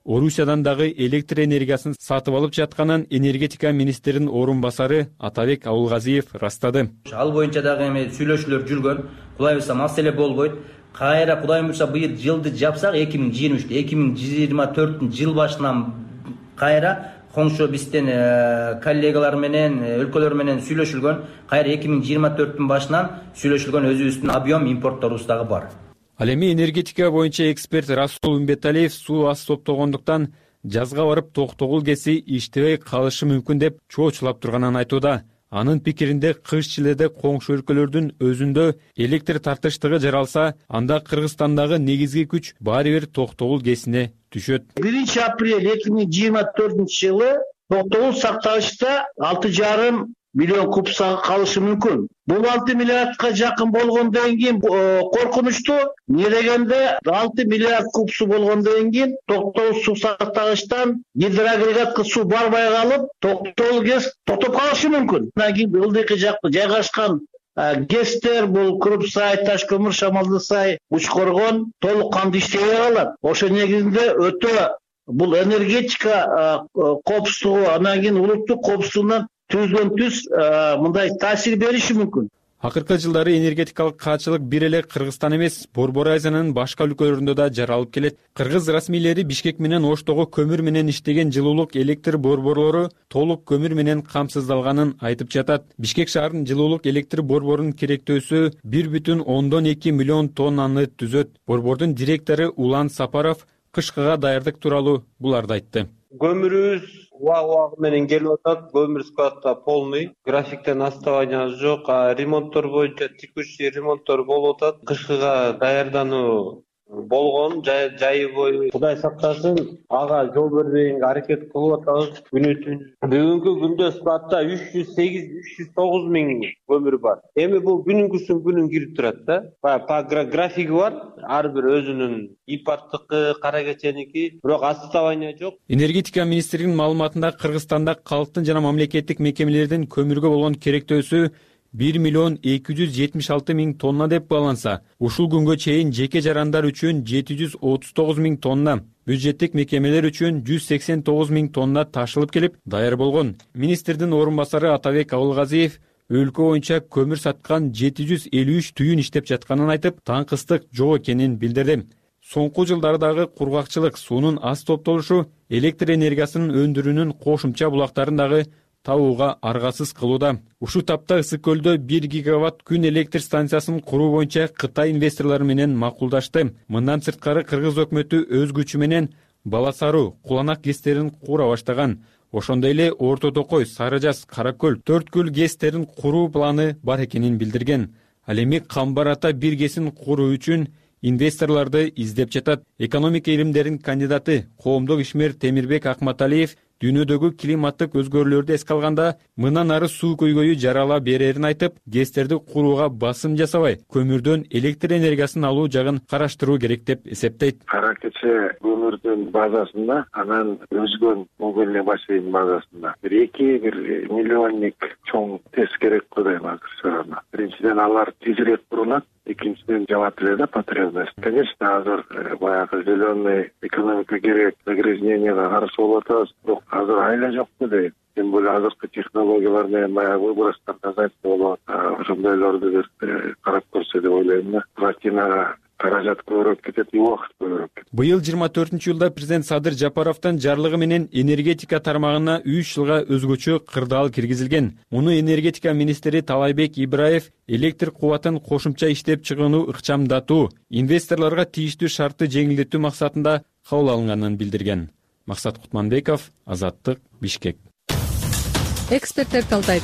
Орусиядан дагы электр энергиясын сатып алып жатканын энергетика министринин орун басары Атабек Абулгазиев растады. Ал боюнча дагы эми сүйлөшүүлөр жүргөн. Кудай буйрса маселе болбойт. Кайра Кудай буйрса быйыл жылды жапсак 2023-тө 2024 жыл башынан кайра коңшу бизден коллегалар менен өлкөлөр менен сүйлөшүлгөн. Кайра 2024 башынан сүйлөшүлгөн өзүбүздүн объем импортторубуз дагы бар. Ал эми энергетика боюнча эксперт Расул Умбеталиев суу аз топтогондуктан жазга барып токтогул кеси иштебей калышы мүмкүн деп чоочулап турганын айтууда. Анын пикиринде кыш чиледе коңшу өлкөлөрдүн өзүндө электр тартыштыгы жаралса, анда Кыргызстандагы негизги күч баары бир токтогул кесине түшөт. 1 апрель 2024 жылы токтогул сакталышта 6,5 миллион куб калышы мүмкүн. Бул 6 миллиардка жакын болгондон кийин коркунучтуу. Не дегенде 6 миллиард куб суу болгондон кийин токтогул суу сактагычтан гидроагрегатка суу барбай калып, токтогул ГЭС токтоп калышы мүмкүн. Андан кийин ылдыйкы жакта жайгашкан ГЭСтер бул Крупсай, Ташкөмүр, Шамалдысай, Учкоргон толук кандуу иштебей калат. Ошо негизинде өтө бул энергетика коопсуздугу, андан кийин улуттук коопсуздугунан түз мындай таасир бериши мүмкүн. Акыркы жылдары энергетикалык каачылык бир эле Кыргызстан эмес, Борбор Азиянын башка өлкөлөрүндө да жаралып келет. Кыргыз расмийлери Бишкек менен Оштогу көмүр менен иштеген жылуулук электр борборлору толук көмүр менен камсыздалганын айтып жатат. Бишкек шаарынын жылуулук электр борборунун керектөөсү 1,2 миллион тоннаны түзөт. Борбордун директору Улан Сапаров кышкыга даярдык тууралуу буларды айтты. Көмүрүбүз убагы менен келип атат. Көмүр складта полный. Графиктен отставание жок. Ремонттор боюнча текущий ремонттор болуп атат. Кышкыга даярдануу болгон, жайы бою Кудай сактасын, ага жол бербегенге аракет кылып атабыз. Бүгүнкү күндө складта 308-309 миң көмүр бар. Эми бул күнүнгүсүн күнүн кирип турат да. По графиги бар. Ар бир өзүнүн импорттук кара кеченики, бирок отставание жок. Энергетика министринин маалыматында Кыргызстанда калктын жана мамлекеттик мекемелердин көмүргө болгон керектөөсү 1,276 миң тонна деп бааланса, ушул күнгө чейин жеке жарандар үчүн 739 миң тонна, бюджеттик мекемелер үчүн 189 миң тонна ташылып келип, даяр болгон. Министрдин орун басары Атабек Абулгазиев өлкө боюнча көмүр саткан 753 түйүн иштеп жатканын айтып, таңкыстык жок экенин билдирди. Соңку жылдардагы кургакчылык, суунун аз топтолушу электр энергиясынын өндүрүүнүн кошумча булактарын дагы табууга аргасыз кылууда. Ушул тапта Ысык көлдө 1 гигаватт күн электр станциясын куруу боюнча Кытай инвесторлору менен макулдашты. Мындан сырткары Кыргыз өкмөтү өз күчү менен Баласаруу, Куланак ГЭСтерин кура баштаган. Ошондой эле Орто Токой, Сары Жаз, Каракөл, Төрткүл ГЭСтерин куруу планы бар экенин билдирген. Ал эми Камбар Ата 1 ГЭСин куруу үчүн инвесторлорду издеп жатат. Экономика илимдеринин кандидаты, коомдук ишмер Темирбек Акматалиев дүйнөдөгү климаттык өзгөрүүлөрдү эске алганда, мындан ары суу көйгөйү жарала берерин айтып, ГЭСтерди курууга басым жасабай, көмүрдөн электр энергиясын алуу жагын караштыруу керек деп эсептейт. Кара кече көмүрдүн базасында, анан өзгөн Могиле бассейн базасында 1 миллионник чоң тез керек Кудай азыр. Биринчиден алар тезирээк курулат. Экинчиден жабат эле да потребность. Конечно, азыр баягы зеленый экономика керек, загрязненияга каршы болуп атабыз. Бирок азыр айла жокпу дейм. Тем более азыркы технологиялар менен баягы выбростарды азайтып болот. Ошондойлорду бир карап көрсө деп ойлойм да. Платинага каражат көбүрөөк кетет, убакыт көбүрөөк кетет. Быйыл 24-жылда президент Садыр Жапаровдун жарлыгы менен энергетика тармагына 3 жылга өзгөчө кырдаал киргизилген. Муну энергетика министри Талайбек Ибраев электр кубатын кошумча иштеп чыгууну ыкчамдатуу, инвесторлорго тийиштүү шартты жеңилдетүү максатында кабыл алынганын билдирген. Максат Кутманбеков, Азаттык, Бишкек. Эксперттер талдайт.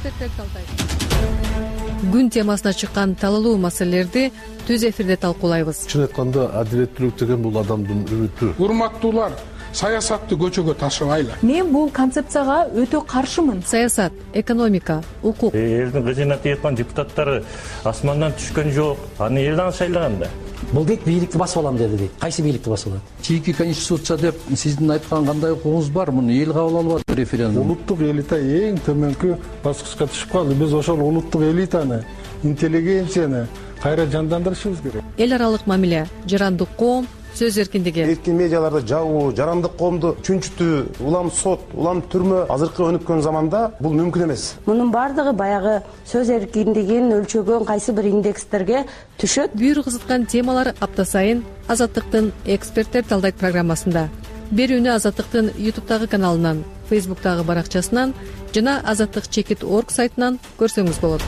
Күн темасына чыккан талалуу маселелерди түз эфирде талкуулайбыз. Чын айтканда, адилеттүүлүк деген бул адамдын үмүтү. Урматтуулар, саясатты көчөгө ташыбайлы. Мен бул концепцияга өтө каршымын. Саясат, экономика, укук. Элдин кызына тияткан депутаттары асмандан түшкөн жок. Аны элден сайлаган да. Бул дейт бийликти басып алам деди дейт. Кайсы бийликти басып алат? Чийки конституция деп сиздин айткан кандай укугуңуз бар? Муну эл кабыл алып атат референдум. Улуттук элита эң төмөнкү баскычка түшүп калды. Биз ошол улуттук элитаны, интеллигенцияны кайра жандандырышыбыз керек. Эл аралык мамиле, жарандык коом, сөз эркиндиги. Эркин медиаларды жабуу, жарандык коомду чүнчүтүү, улам сот, улам түрмө азыркы өнүккөн заманда бул мүмкүн эмес. Мунун бардыгы баягы сөз эркиндигин өлчөгөн кайсы бир индекстерге түшөт. Бүйүр кызыткан темалар апта сайын Азаттыктын эксперттер талдайт программасында. Берүүнү Азаттыктын YouTube'дагы каналынан, Facebook'тагы баракчасынан жана azattik.org сайтынан көрсөңүз болот.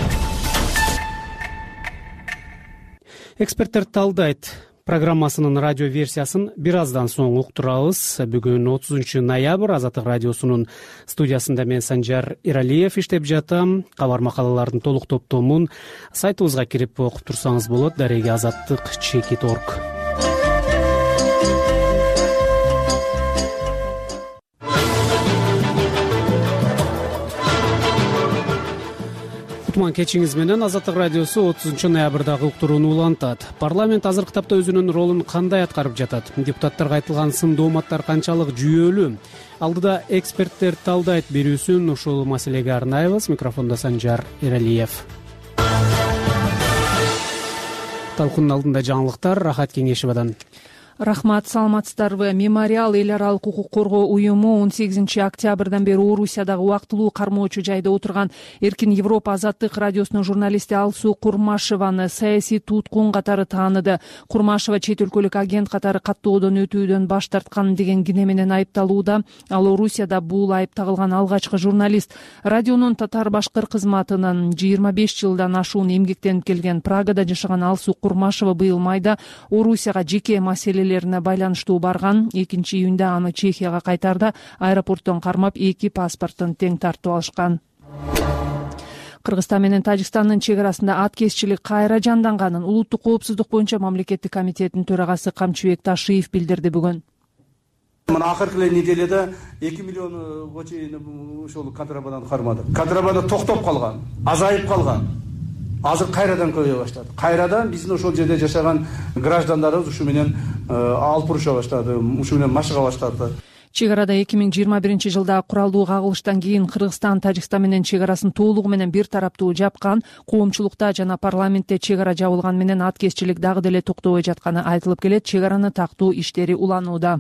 Эксперттер талдайт программасынын радио версиясын бир аздан соң уктурабыз. Бүгүн 30 ноябрь Азаттык радиосунун студиясында мен Санжар Иралиев иштеп жатам. Кабар макалалардын толук топтомун сайтыбызга кирип окуп турсаңыз болот. Дареги azattik.org. Кутман кечиңиз менен Азаттык радиосу 30 ноябрдагы уктурууну улантат. Парламент азыркы тапта өзүнүн ролун кандай аткарып жатат? Депутаттарга айтылган сын дооматтар канчалык жүйөлүү? Алдыда эксперттер талдайт берүүсүн ушул маселеге арнайбыз. Микрофондо Санжар Иралиев. Талкуунун алдында жаңылыктар Рахат Кеңешевадан. Рахмат, саламатсыздарбы? Мемориал эл аралык укук коргоо уюму 18 октябрдан бери Орусиядагы убактылуу кармоочу жайда отурган Эркин Европа Азаттык радиосунун журналисти Алсуу Курмашеваны саясий туткун катары тааныды. Курмашева чет өлкөлүк агент катары каттоодон өтүүдөн баш тарткан деген кине менен айыпталууда. Ал Орусияда бул айып тагылган алгачкы журналист. Радионун татар-башкыр кызматынын 25 жылдан ашуун эмгектенип келген Прагада жашаган Алсуу Курмашева быйыл майда Орусияга жеке маселе байланыштуу барган. 2-июнда аны Чехияга кайтарда. Аэропорттон кармап 2 паспортун тең тартып алышкан. Кыргызстан менен Тажикстандын чек арасында аткезчилик кайра жанданганын улуттук коопсуздук боюнча мамлекеттик комитеттин төрагасы Камчыбек Ташиев билдирди бүгүн. Мына акыркы неделеде 2 миллионго чейин ушул контрабанданы кармады. Контрабанда токтоп калган, азайып калган. Азыр кайрадан көбөйө баштады. Кайрадан биздин ошол жерде жашаган граждандарыбыз ушу менен алып уруша баштады, ушу менен машыга баштады. Чек арада 2021 жылда куралдуу кагылыштан кийин Кыргызстан Тажикстан менен чек арасын толугу менен бир тараптуу жапкан. Коомчулукта жана парламентте чек ара жабылган менен аткезчилик дагы деле токтобой жатканы айтылып келет. Чек араны тактуу иштери уланууда.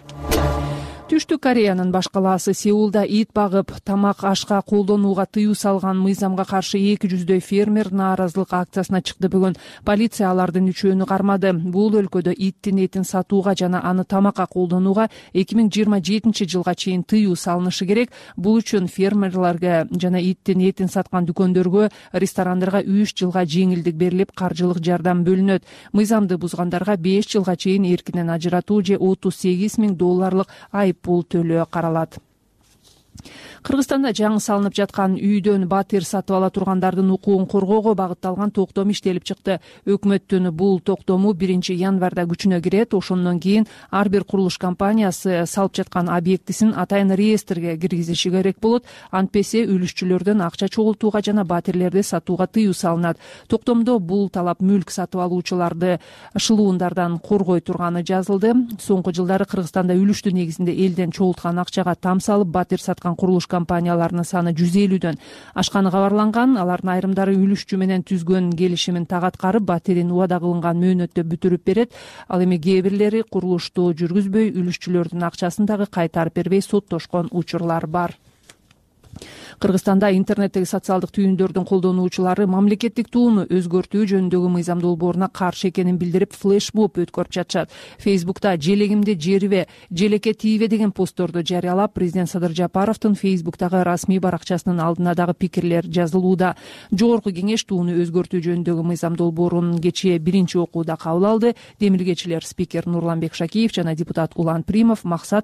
Түштүк Кореянын баш калаасы Сеулда ит багып, тамак ашка колдонууга тыюу салган мыйзамга каршы 200дөй фермер нааразылык акциясына чыкты бүгүн. Полиция алардын үчөөнү кармады. Бул өлкөдө иттин этин сатууга жана аны тамакка колдонууга 2027 жылга чейин тыюу салынышы керек. Бул үчүн фермерлерге жана иттин этин саткан дүкөндөргө, ресторандарга 3 жылга жеңилдик берилип, каржылык жардам бөлүнөт. Мыйзамды бузгандарга 5 жылга чейин эркинен ажыратуу же $38 000 айып бул төлөө каралат. Кыргызстанда жаңы салынып жаткан үйдөн батир сатып ала тургандардын укугун коргоого багытталган токтом иштелип чыкты. Өкмөттүн бул токтому 1 январда күчүнө кирет. Ошондон кийин ар бир курулуш компаниясы салып жаткан объектисин атайын реестрге киргизиши керек болот. Антпесе үлүшчүлөрдөн акча чогултууга жана батирлерди сатууга тыюу салынат. Токтомдо бул талап мүлк сатып алуучуларды шылуундардан коргой турганы жазылды. Соңку жылдары Кыргызстанда үлүштү негизинде элден чогулткан акчага там салып батир саткан курулуш компанияларынын саны 150дөн ашканы кабарланган. Алардын айрымдары үлүшчү менен түзгөн келишимин тагаткарып, батирин убада кылынган мөөнөттө бүтүрүп берет. Ал эми кээ бирлери курулушту жүргүзбөй, үлүшчүлөрдүн акчасын дагы кайтарып бербей соттошкон учурлар бар. Кыргызстанда интернеттеги социалдык түйүндөрдүн колдонуучулары мамлекеттик тууну өзгөртүү жөнүндөгү мыйзам долбооруна каршы экенин билдирип, флешмоб өткөрүп жатышат. Фейсбукта «Желегимди жерибе, желекке тийбе» деген постторду жарыялап, президент Садыр Жапаровдун Фейсбуктагы расмий баракчасынын алдына дагы пикирлер жазылууда. Жогорку кеңеш тууну өзгөртүү жөнүндөгү мыйзам долбоорун кечээ 1-окууда кабыл алды. Демилгечилер спикер Нурланбек Шакиев жана депутат Улан Примов максат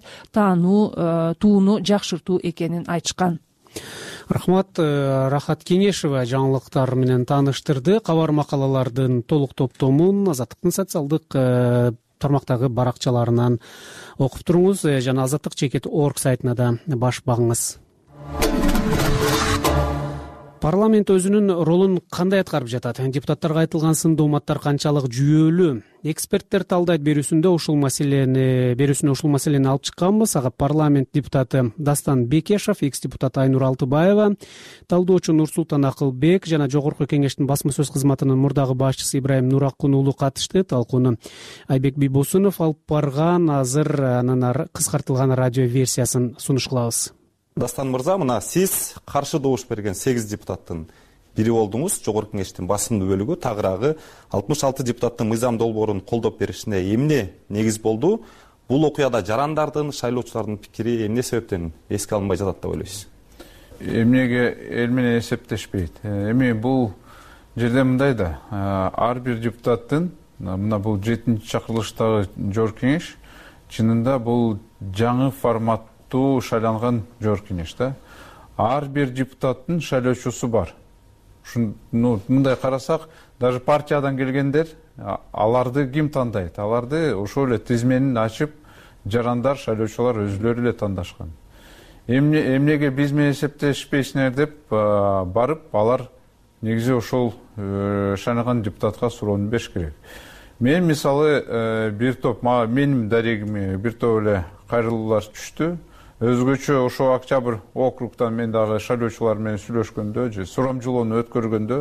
тууну жакшыртуу экенин айтышкан. Рахмат, Рахат Кеңешева жаңылыктар менен тааныштырды. Кабар макалалардын толук топтомун Азаттыктын социалдык тармактагы баракчаларынан окуп туруңуз жана azattik.org сайтына да баш багыңыз. Парламент өзүнүн ролун кандай аткарып жатат? Депутаттарга айтылган сын дооматтар канчалык жүйөлүү? Эксперттер талдайт берүүсүнө ушул маселени алып чыкканбыз. Ага парламент депутаты Дастан Бекешев, экс-депутат Айнур Алтыбаева, талдоочу Нурсултан Акылбек жана Жогорку Кеңештин басма сөз кызматынын мурдагы башчысы Ибрайым Нуракун уулу катышты. Талкууну Айбек Бийбосунов алып барган. Азыр анын кыскартылган радио версиясын сунуш кылабыз. Дастан мырза, мына сиз каршы добуш берген 8 депутаттын бири болдуңуз. Жогорку Кеңештин басымдуу бөлүгү тагыраагы 66 депутаттын мыйзам долбоорун колдоп беришине эмне негиз болду? Бул окуяда жарандардын, шайлоочулардын пикири эмне себептен эске алынбай жатат деп ойлойсуз? Эмнеге эл менен эсептешпейт? Эми бул жерде мындай да, ар бир депутаттын мына бул 7-чакырылыштагы Жогорку Кеңеш чынында бул жаңы формат шайланган Жогорку Кеңеш да. Ар бир депутаттын шайлоочусу бар. Мындай карасак, даже партиядан келгендер, аларды ким тандайт? Аларды ошол эле тизменин ачып, жарандар, шайлоочулар өзүлөрү эле тандашкан. Эмнеге биз менен эсептешпейсиңер деп барып, алар негизи ошол шайланган депутатка суроону бериш керек. Мен мисалы бир топ, менин дарегиме бир топ эле кайрылуулар түштү. Өзгөчө ошо Октябрь округтан мен дагы шайлоочулар менен сүйлөшкөндө, же сурамжылоону өткөргөндө,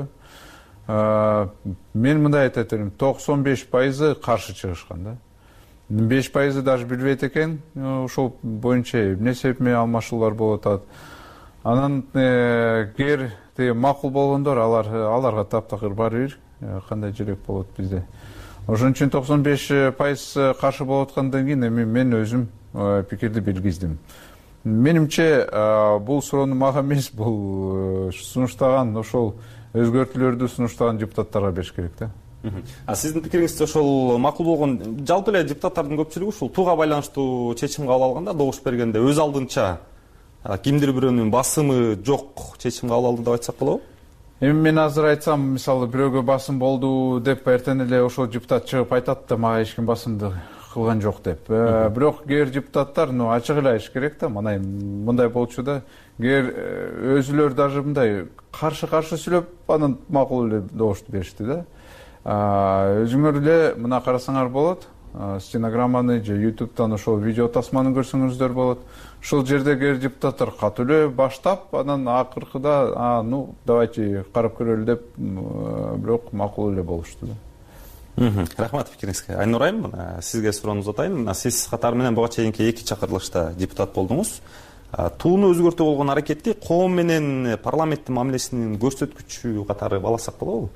мен мындай айтат элем, 95% каршы чыгышкан да. 5% даже билбейт экен, ошол боюнча эмне себеп менен алмашуулар болуп атат. Анан кер макул болгондор аларга таптакыр бара бир, кандай желек болот бизде. Ошон үчүн 95% каршы болуп аткандан кийин мен өзүм пикирди билгиздим. Менимче бул суроону мага эмес, бул сунуштаган ошол өзгөртүүлөрдү сунуштаган депутаттарга бериш керек да. Сиздин пикириңизче ошол макул болгон, жалпы эле депутаттардын көпчүлүгү ушул тууга байланыштуу чечим кабыл алганда, добуш бергенде өз алдынча кимдир бирөөнүн басымы жок чечим кабыл алды деп айтсак болобу? Эми мен азыр айтсам, мисалы бирөөгө басым болду деп эртең эле ошол депутат чыгып айтат да, мага эч ким басымды кылган жок деп. Бирок кээ бир депутаттар ачык эле айтыш керек да, мындай болчу да. Кээ өзүлөр даже мындай каршы сүйлөп, анан макул эле добушту беришти да. Өзүңөр эле мына карасаңар болот, стенограмманы же YouTube'тан ошол видео тасманы көрсөңүздөр болот. Ошол жерде кээ бир депутаттар катуу эле баштап, анан акыркыда, давайте карап көрөлү деп, бирок макул эле болушту да. Рахмат пикириңизге. Айнур айым, сизге суроону uzatайын. Сиз катары менен буга чейинки 2 чакырылышта депутат болдуңуз. Тууну өзгөртүү болгон аракетти коом менен парламенттин мамилесинин көрсөткүчү катары баласак болобу?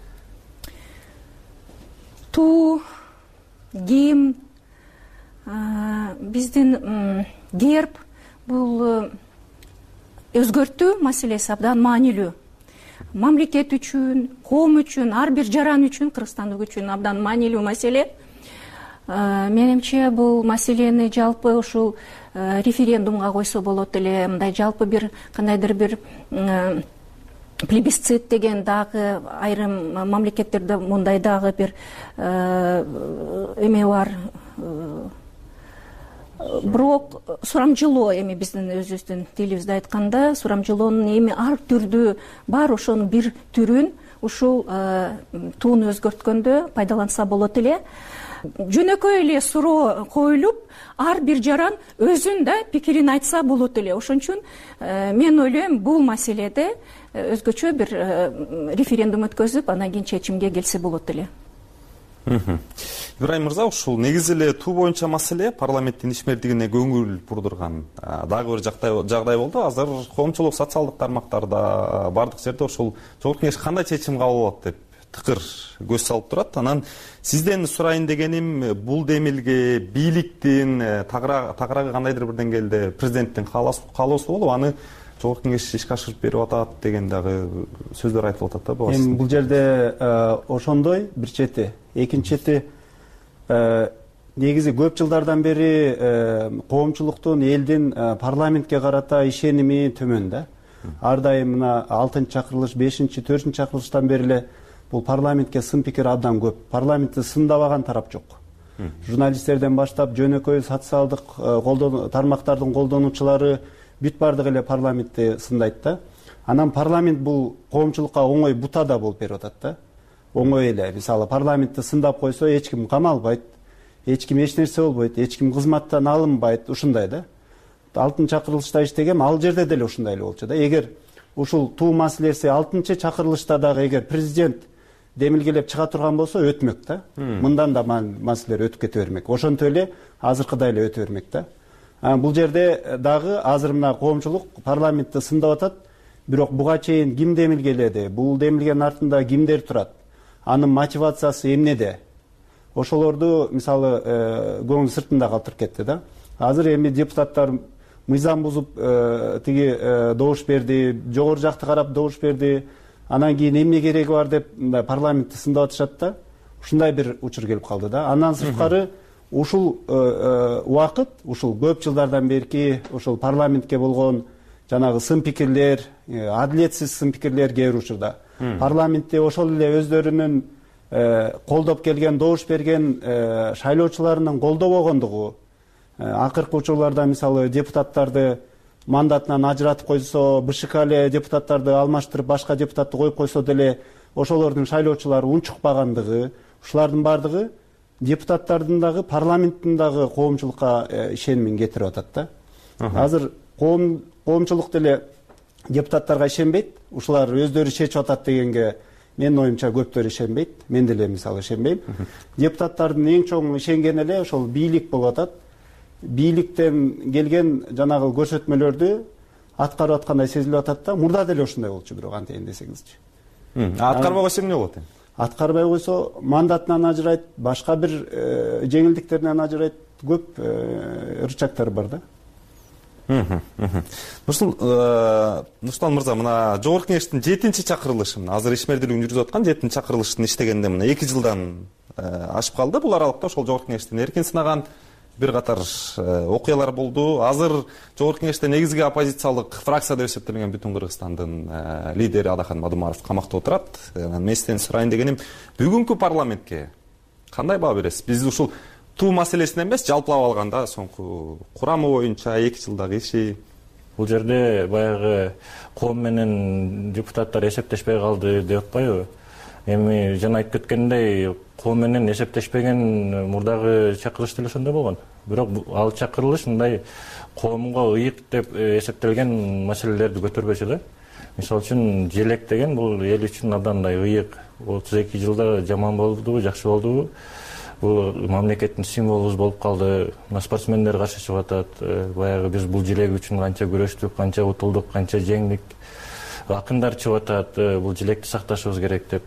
Туу, гимн, биздин герб бул өзгөртүү маселеси абдан маанилүү. Мамлекет үчүн, коом үчүн, ар бир жаран үчүн, Кыргызстандык үчүн абдан маанилүү маселе. Менимче бул маселени жалпы ушул референдумга койсо болот эле, мындай жалпы бир кандайдыр бир плебисцит деген дагы айрым мамлекеттерде мындай дагы бир эме бар. Бирок сурамжылоо, эми биздин өзүбүздүн тилибизде айтканда, сурамжылоонун эми ар түрдүү бар, ошонун бир түрүн ушул тууну өзгөрткөндө пайдаланса болот эле. Жөнөкөй эле суроо коюлуп, ар бир жаран өзүн да пикирин айтса болот эле. Ошон үчүн мен ойлойм, бул маселеде өзгөчө бир референдум өткөзүп, анан кийин чечимге келсе болот эле. Ибрайым мырза, ушул негизи эле туу боюнча маселе парламенттин ишмердигине көңүл бурдурган дагы бир жагдай болду. Азыр коомчулук социалдык тармактарда, бардык жерде ошол Жогорку Кеңеш кандай чечим кабыл алат деп тыкыр көз салып турат. Анан сизден сурайын дегеним, бул демилге бийликтин тагыраагы кандайдыр бир деңгээлде президенттин каалоосу болуп, аны Жогорку Кеңеш ишке ашырып берип атат деген дагы сөздөр айтылып атат да. Эми бул жерде ошондой бир чети, экинчи чети негизи көп жылдардан бери коомчулуктун, элдин парламентке карата ишеними төмөн да. Ар дайым мына 6-чакырылыш, 5-чи, 4-чи чакырылыштан бери эле бул парламентке сын пикир абдан көп. Парламентти сындабаган тарап жок. Журналисттерден баштап жөнөкөй социалдык тармактардын колдонуучулары бүт бардык эле парламентти сындайт да. Анан парламент бул коомчулукка оңой бута да болуп берип атат да. Оңой эле. Мисалы парламентти сындап койсо эч ким камалбайт, эч ким эч нерсе болбойт, эч ким кызматтан алынбайт, ушундай да. Алтын чакырылышта иштегем, ал жерде деле ушундай эле болчу да. Эгер ушул туу маселеси 6-чакырылышта дагы эгер президент демилгелеп чыга турган болсо өтмөк да. Мындан да маселелер өтүп кете бермек. Ошентип эле азыркыдай эле өтө бермек да. Бул жерде дагы азыр мына коомчулук парламентти сындап атат. Бирок буга чейин ким демилгеледи? Бул демилгенин артында кимдер турат? Анын мотивациясы эмнеде? Ошолорду мисалы көңүл сыртында калтырып кетти да. Азыр эми депутаттар мыйзам бузуп тиги добуш берди, жогору жакты карап добуш берди. Анан кийин эмне кереги бар деп парламентти сындап атышат да. Ушундай бир учур келип калды да. Андан сырткары ушул убакыт, ушул көп жылдардан берки ушул парламентке болгон жанагы сын пикирлер, адилетсиз сын пикирлер кээ бир учурда парламентте ошол эле өздөрүнүн колдоп келген, добуш берген шайлоочуларынын колдобогондугу, акыркы учурларда мисалы депутаттарды мандатынан ажыратып койсо, БШК эле депутаттарды алмаштырып башка депутатты коюп койсо деле ошолордун шайлоочулары унчукпагандыгы, ушулардын бардыгы депутаттардын дагы парламенттин дагы коомчулукка ишенимин кетирип атат да. Азыр коомчулук деле депутаттарга ишенбейт, ушулар өздөрү чечип атат дегенге менин оюмча көптөр ишенбейт. Мен деле мисалы ишенбейм. Депутаттардын эң чоң ишенгени эле ошол бийлик болуп атат. Бийликтен келген жанагы көрсөтмөлөрдү аткарып аткандай сезилип атат да. Мурда деле ошондой болчу, бирок антейин десеңизчи. Аткарбай койсо эмне болот эми? Аткарбай койсо мандатынан ажырайт, башка бир жеңилдиктеринен ажырайт, көп ырчактар бар да. Нурсултан мырза, мына жогорку кеңештин 7-чакырылышы, азыр ишмердүүлүгүн жүргүзүп аткан 7-чакырылыштын иштегенде мына 2 жылдан ашып калды. Бул аралыкта ошол жогорку кеңештин эркин сынаган бир катар окуялар болду. Азыр жогорку кеңеште негизги оппозициялык фракция деп эсептелген Бүтүн Кыргызстандын лидери Адахан Мадумаров камакта отурат. Мен сизден сурайын дегеним, бүгүнкү парламентке кандай баа бересиз? Биз ушул туу маселесин эмес, жалпылап алганда соңку курамы боюнча 2 жылдагы иши. Бул жерде баягы коом менен депутаттар эсептешпей калды деп атпайбы? Эми жана айтып кеткендей, коом менен эсептешпеген мурдагы чакырылыш деле ошондой болгон. Бирок ал чакырылыш мындай коомго ыйык деп эсептелген маселелерди көтөрбөчү да. Мисалы үчүн желек деген бул эл үчүн абдан ыйык. 32 жылда жаман болдубу, жакшы болдубу? Бул мамлекеттин символубуз болуп калды. Спортсмендер каршы чыгып атат. Баягы биз бул желек үчүн канча күрөштүк, канча утулдук, канча жеңдик. Акындар чыгып атат, бул желекти сакташыбыз керек деп.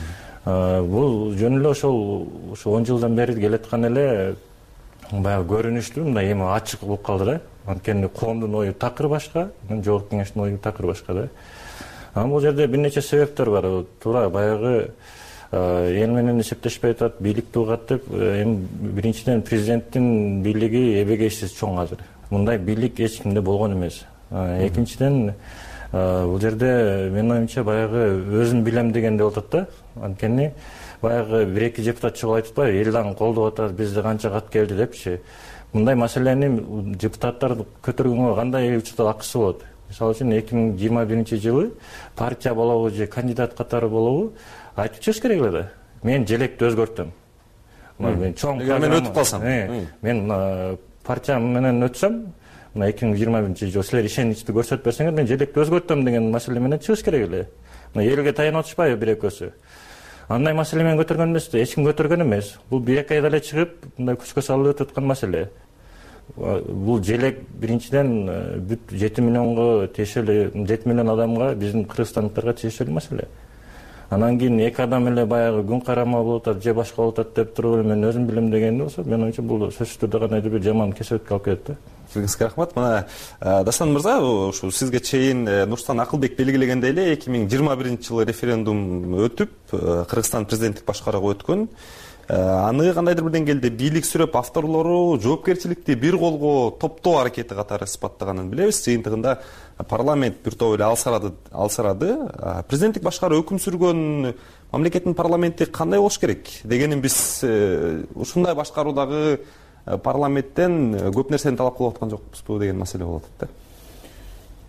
Бул жөн эле ошол 10 жылдан бери келаткан эле баягы көрүнүштүү, мындай эми ачык болуп калды да. Анткени коомдун ою такыр башка, жогорку кеңештин ою такыр башка да. Бул жерде бир нече себептер бар. Туура баягы эл менен эсептешпей атат, бийликти угат деп, эми биринчиден президенттин бийлиги эбегейсиз чоң азыр. Мындай бийлик эч кимде болгон эмес. Экинчиден бул жерде менин оюмча баягы өзүм билем деген деп атат да. Анткени баягы 1-2 депутат чыгып айтпайбы, эл дагы колдоп атат, бизде канча кат келди депчи. Мындай маселени депутаттар көтөргөнгө кандай учурда акысы болот? Мисалы үчүн 2021 жылы партия болобу же кандидат катары болобу айтып чыгыш керек эле да. Мен желекти өзгөртөм. Мен чоң мен өтүп калсам, мен партия менен өтсөм, мына 2021 жылы силер ишеничти көрсөтүп берсеңер, мен желекти өзгөртөм деген маселе менен чыгыш керек эле. Мына элге таянып атышпайбы бир экөөсү? Андай маселе менен көтөргөн эмес, эч ким көтөргөн эмес. Бул бир эки айда эле чыгып, мындай күчкө салып өтүп аткан маселе. Бул желек биринчиден 7 миллионго тиешелүү, 7 миллион адамга, биздин кыргызстандыктарга тиешелүү маселе. Анан кийин эки адам эле баягы күн карама болуп атат, же башка болуп атат деп туруп эле мен өзүм билем дегенде болсо, мен оюмча бул сөзсүз түрдө кандайдыр бир жаман кесепетке алып келет да. Сизге рахмат. Мына Дастан мырза, ушу сизге чейин Нурсултан Акылбек белгилегендей эле 2021 жылы референдум өтүп, Кыргызстан президенттик башкарууга өткөн. Аны кандайдыр бир деңгээлде бийлик сүрөп, авторлору жоопкерчиликти бир колго топтоо аракети катары сыпаттаганын билебиз. Жыйынтыгында парламент бир топ эле алсырады. Президенттик башкаруу өкүм сүргөн мамлекеттин парламенти кандай болуш керек дегенин биз ушундай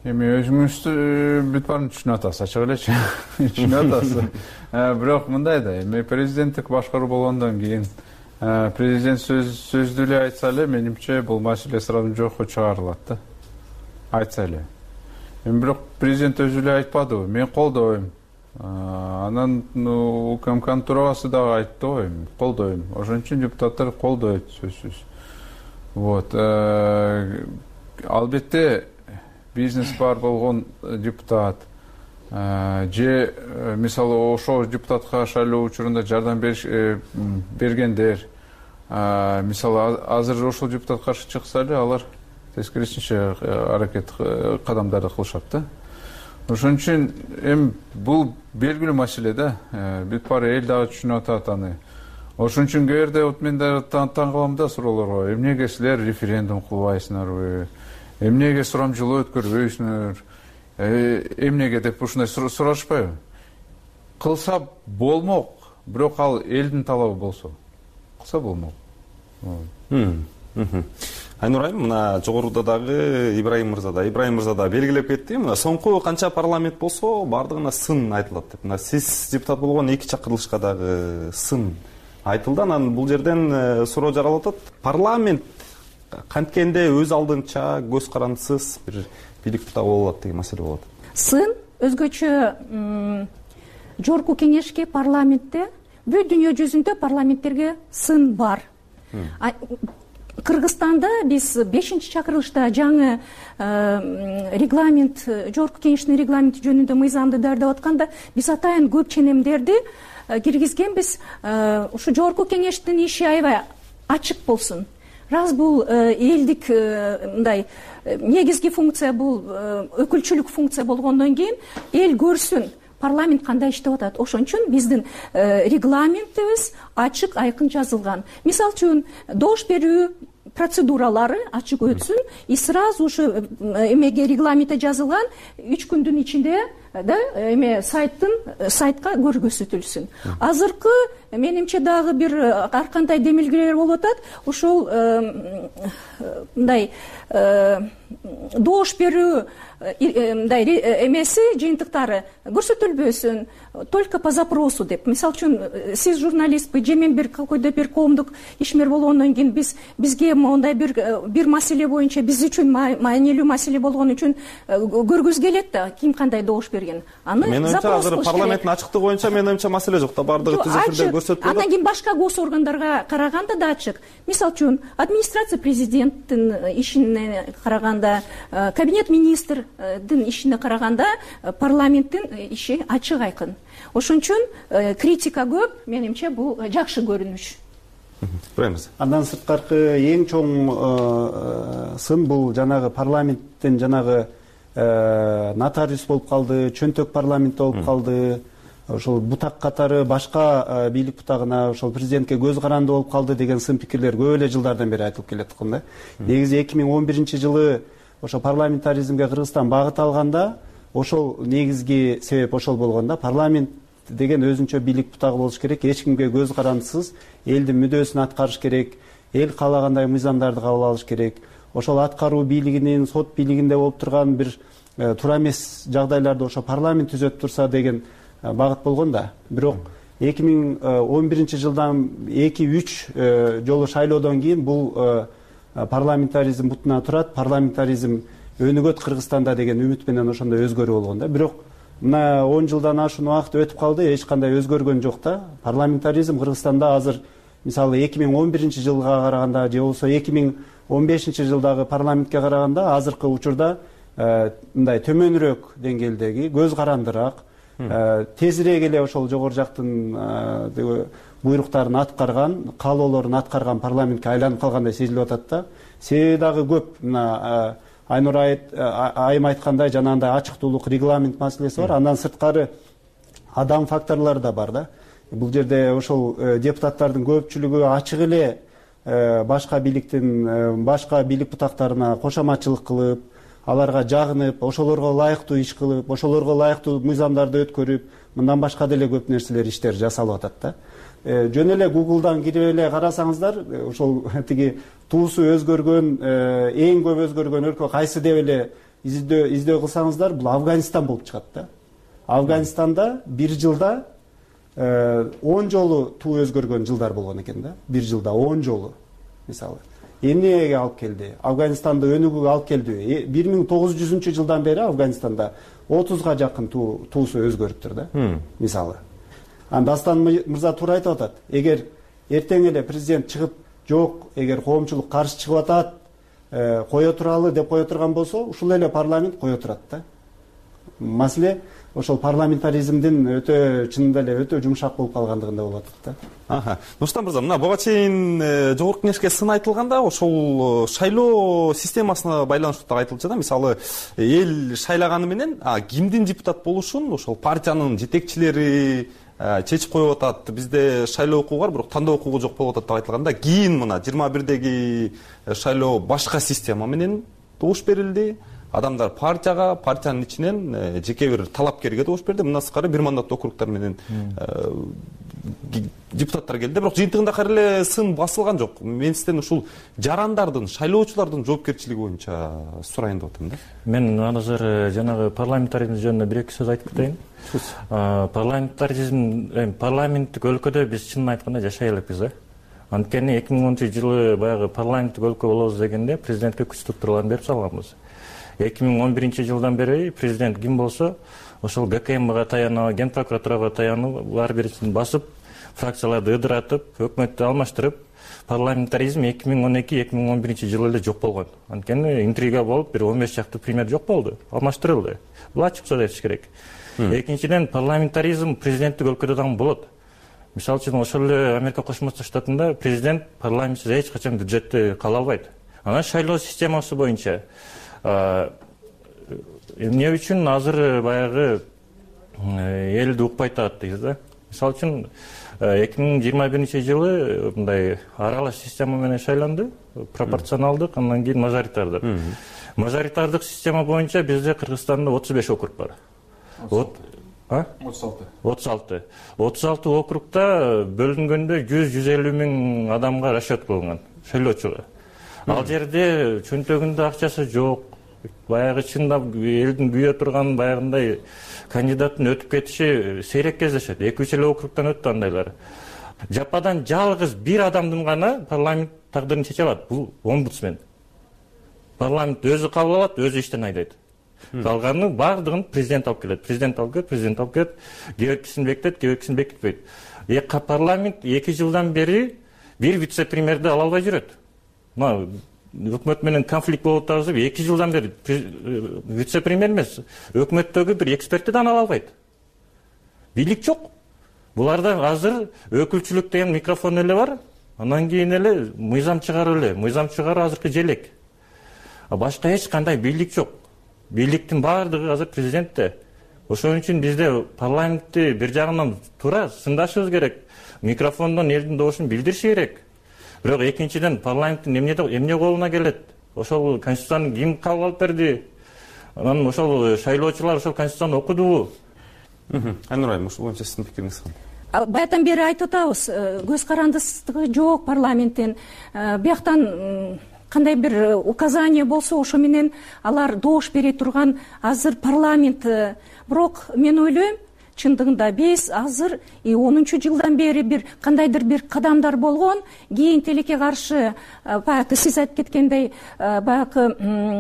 эми өзүңүздү бүт баарын түшүнүп атасыз, ачык элечи. Түшүнүп атасыз. Бирок мындай да, эми президенттик башкаруу болгондон кийин президент сөздү эле айтса эле, менимче бул маселе сразу жокко чыгарылат да. Айтса эле. Эми бирок президент өзү эле айтпадыбы, мен колдойм. Анан УКМКнын төрагасы дагы айтты го, эми колдойм. Ошон үчүн депутаттар колдойт сөзсүз. Вот. Албетте бизнес бар болгон депутат же мисалы ошол депутатка шайлоо учурунда жардам бергендер, мисалы азыр ошол депутат каршы чыкса эле алар тескерисинче аракет кадамдарды кылышат да. Ошон үчүн эми бул белгилүү маселе да. Бүт баары эл дагы түшүнүп атат аны. Ошон үчүн кээ бирде мен да таң калам да суроолорго. Эмнеге силер референдум кылбайсыңарбы? Эмнеге сурамжылоо өткөрбөйсүңөр? Эмнеге деп ушундай сурашпайбы? Кылса болмок, бирок ал элдин талабы болсо. Кылса болмок. Айнур айым, мына жогоруда дагы Ибраим мырза да белгилеп кетти. Мына соңку канча парламент болсо, бардыгына сын айтылат деп. Мына сиз депутат болгон 2 чакырылышка дагы сын айтылды. Анан бул жерден суроо жаралып атат. Парламент канткенде өз алдынча көз карандысыз бир бийлик бутагы болуп атат деген маселе болот. Сын өзгөчө жогорку кеңешке, парламентте, бүт дүйнө жүзүндө парламенттерге сын бар. Кыргызстанда биз 5-чакырылышта жаңы регламент, жогорку кеңештин регламенти жөнүндө мыйзамды даярдап атканда биз атайын көп ченемдерди киргизгенбиз. Ушу жогорку кеңештин иши аябай ачык болсун. Раз бул элдик мындай негизги функция, бул өкүлчүлүк функция болгондон кийин эл көрсүн парламент кандай иштеп атат. Ошон үчүн биздин регламентибиз ачык, айкын жазылган. Мисалы үчүн добуш берүү процедуралары ачык өтсүн, и сразу ушу эмеге регламентте жазылган 3 күндүн ичинде да эме сайтка көргөзүтүлсүн. Азыркы менимче дагы бир ар кандай демилгелер болуп атат. Ушул мындай добуш берүү мындай эмеси, жыйынтыктары көрсөтүлбөсүн, только по запросу деп. Мисалы үчүн сиз журналистпи, же мен бир какой-то бир коомдук ишмер болгондон кийин бизге мондай бир маселе боюнча биз үчүн маанилүү маселе болгон үчүн көргүзгү келет да, ким кандай добуш берген. Аны мен ойымча азыр парламенттин ачыктыгы боюнча мен ойымча маселе жок да, бардыгы түз эфирде көрсөтүлөт. Андан кийин башка гос органдарга караганда да ачык. Мисалы үчүн администрация президенттин ишине караганда, кабинет министрдин ишине караганда парламенттин иши ачык, айкын. Ошон үчүн критика көп, менимче бул жакшы көрүнүш. Андан сырткары эң чоң сын бул жанагы парламенттен жанагы нотариус болуп калды, чөнтөк парламент болуп калды. Ошол бутак катары башка бийлик бутагына ошол президентке көз каранды болуп калды деген сын пикирлер көп эле жылдардан бери айтылып келаткан да. Негизи 2011-жылы ошо парламентаризмге Кыргызстан багыт алганда ошол негизги себеп ошол болгон да. Парламент деген өзүнчө бийлик бутагы болуш керек, эч кимге көз карандысыз элдин мүдөөсүн аткарыш керек, эл каалагандай мыйзамдарды кабыл алыш керек. Ошол аткаруу бийлигинин, сот бийлигинде болуп турган бир туура эмес жагдайларды ошо парламент түзөт турса деген багыт болгон да. Бирок 2011-жылдан 2-3 жолу шайлоодон кийин бул парламентаризм бутуна турат, парламентаризм өнүгөт Кыргызстанда деген үмүт менен ошондой өзгөрүү болгон да. Бирок мына 10 жылдан ашуун убакыт өтүп калды, эч кандай өзгөргөн жок да. Парламентаризм Кыргызстанда азыр мисалы 2011-жылга караганда же болбосо 2015-жылдагы парламентке караганда азыркы учурда мындай төмөнүрөөк деңгээлдеги, көз карандыраак, тезирээк эле ошол жогору жактын буйруктарын аткарган, каалоолорун аткарган парламентке айланып калгандай сезилип атат да. Себеби дагы көп. Мына Айнур айым айткандай жанагындай ачыктуулук, регламент маселеси бар. Андан сырткары адам факторлору да бар да. Бул жерде ошол депутаттардын көпчүлүгү ачык эле башка бийликтин башка бийлик бутактарына кошоматчылык кылып, аларга жагынып, ошолорго ылайыктуу иш кылып, ошолорго ылайыктуу мыйзамдарды өткөрүп, мындан башка деле көп нерселер, иштер жасалып атат да. Жөн эле Google'дан кирип эле карасаңыздар, ошол тиги туусу өзгөргөн, эң көп өзгөргөн өлкө кайсы деп эле издөө кылсаңыздар бул Афганистан болуп чыгат да. Афганистанда бир жылда 10 жолу туу өзгөргөн жылдар болгон экен да. Бир жылда 10 жолу. Мисалы, эмнеге алып келди? Афганистанда өнүгүүгө алып келди. 1900-жылдан бери Афганистанда 30га жакын туусу өзгөрүптүр да. Мисалы. Дастан мырза туура айтып атат. Эгер эртең эле президент чыгып, жок, эгер коомчулук каршы чыгып атат, кое туралы деп кое турган болсо, ушул эле парламент кое турат да. Маселе ошол парламентаризмдин өтө чынында эле өтө жумшак болуп калгандыгында болуп атат да. Нурсултан мырза, мына буга чейин жогорку кеңешке сын айтылганда ошол шайлоо системасына байланыштуу да айтылчу да. Мисалы, эл шайлаганы менен кимдин депутат болушун ошол партиянын жетекчилери чечип коюп атат. Бизде шайлоо укугу бар, бирок тандоо укугу жок болуп атат деп айтылганда, кийин мына 21-деги шайлоо башка система менен добуш берилди. Адамдар партиянын ичинен жеке бир талапкерге добуш берди. Мындан сырткары бир мандаттуу округтар менен депутаттар келди. Бирок жыйынтыгында кайра эле сын басылган жок. Мен сизден ушул жарандардын, шайлоочулардын жоопкерчилиги боюнча сурайын деп атам да. Мен азыр жанагы парламентаризм жөнүндө бир эки сөз айтып кетейин. Парламенттик өлкөдө биз чынын айтканда жашай элекпиз да. Анткени 2010-жылы баягы парламенттик өлкө болобуз дегенде президентке күч структураларын берип салганбыз. 2011-жылдан бери президент ким болсо, ошол ГКМга таянып, Ген прокуратурага таянып, ар бирисин басып, фракцияларды ыдыратып, өкмөттү алмаштырып, парламентаризм 2012-2011-жылы эле жок болгон. Анткени интрига болуп, бир 15 чакты премьер жок болду, алмаштырылды. Бул ачык сөз айтыш керек. Экинчиден, парламентаризм президенттик өлкөдө дагы болот. Мисалы үчүн, ошол эле Америка Кошмо Штатында президент парламентсиз эч качан бюджетти кала албайт. Анан шайлоо системасы боюнча эмне үчүн азыр баягы элди укпай атат дейбиз да. Мисалы үчүн 2021-жылы мындай аралаш система менен шайланды, пропорционалдык, андан кийин мажоритардык. Мажоритардык система боюнча бизде Кыргызстанда 35 округ бар. 36 округда бөлүнгөндө 100-150 миң адамга расчет кылынган шайлоочуга. Ал жерде чөнтөгүндө акчасы жок, баягы чындап элдин күйө турган баягындай кандидаттын өтүп кетиши сейрек кездешет. 2-3 эле округдан өттү андайлар. Жападан жалгыз бир адамдын гана парламент тагдырын чече алат. Бул омбудсмен. Парламент өзү кабыл алат, өзү иштен айдайт. Калганын бардыгын президент алып келет. Президент алып келет, кебекчисин бекитет, кебекчисин бекитпейт. Парламент 2 жылдан бери бир вице-премьерди ала албай жүрөт. Өкмөт менен конфликт болуп атабыз деп 2 жылдан бери вице-премьер эмес, өкмөттөгү бир экспертти да ала албайт. Бийлик жок. Буларда азыр өкүлчүлүк деген микрофон эле бар, андан кийин эле мыйзам чыгаруу эле, мыйзам чыгаруу азыркы желек. Башка эч кандай бийлик жок. Бийликтин баардыгы азыр президентте. Ошон үчүн бизде парламентти бир жагынан туура сындашыбыз керек. Микрофондон элдин добушун билдириш керек. Бирок экинчиден парламенттин эмне колуна келет? Ошол конституцияны ким кабыл алып берди? Анан ошол шайлоочулар ошол конституцияны окудубу? Айнур айым, ушул боюнча сиздин пикириңиз кандай? Баягыдан бери айтып атабыз, көз карандысыздыгы жок парламенттин. Бияктан кандай бир указание болсо, ошо менен алар добуш бере турган азыр парламент. Бирок мен ойлойм, чындыгында биз азыр 10-жылдан бери бир кандайдыр бир кадамдар болгон, кийин тилекке каршы баягы сиз айтып кеткендей баягы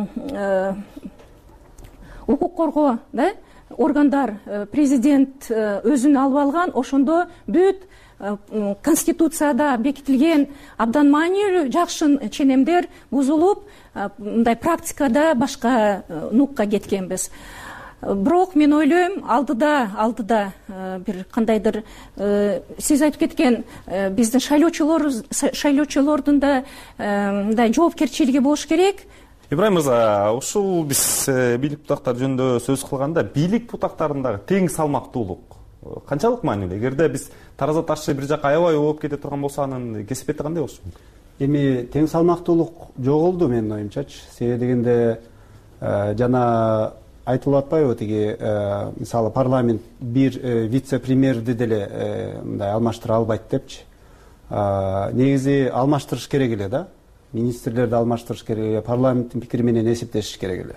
укук коргоо органдар президент өзүн алып алган, ошондо бүт конституцияда бекитилген абдан маанилүү жакшы ченемдер бузулуп, мындай практикада башка нукка кеткенбиз. Бирок мен ойлойм, алдыда бир кандайдыр сиз айтып кеткен биздин шайлоочулордун да мындай жоопкерчилиги болуш керек. Ибраим мырза, ушул биз бийлик бутактары жөнүндө сөз кылганда, бийлик бутактарындагы тең салмактуулук канчалык маанилүү? Эгерде биз тараза ташы бир жака аябай болуп кете турган болсо, анын кесипети кандай болушу мүмкүн? Эми тең салмактуулук жоголду менин оюмчачы. Себеби дегенде жана айтылып атпайбы, тиги мисалы парламент бир вице-премьерди деле мындай алмаштыра албайт депчи. Негизи алмаштырыш керек эле да. Министрлерди алмаштырыш керек эле, парламенттин пикири менен эсептешиш керек эле.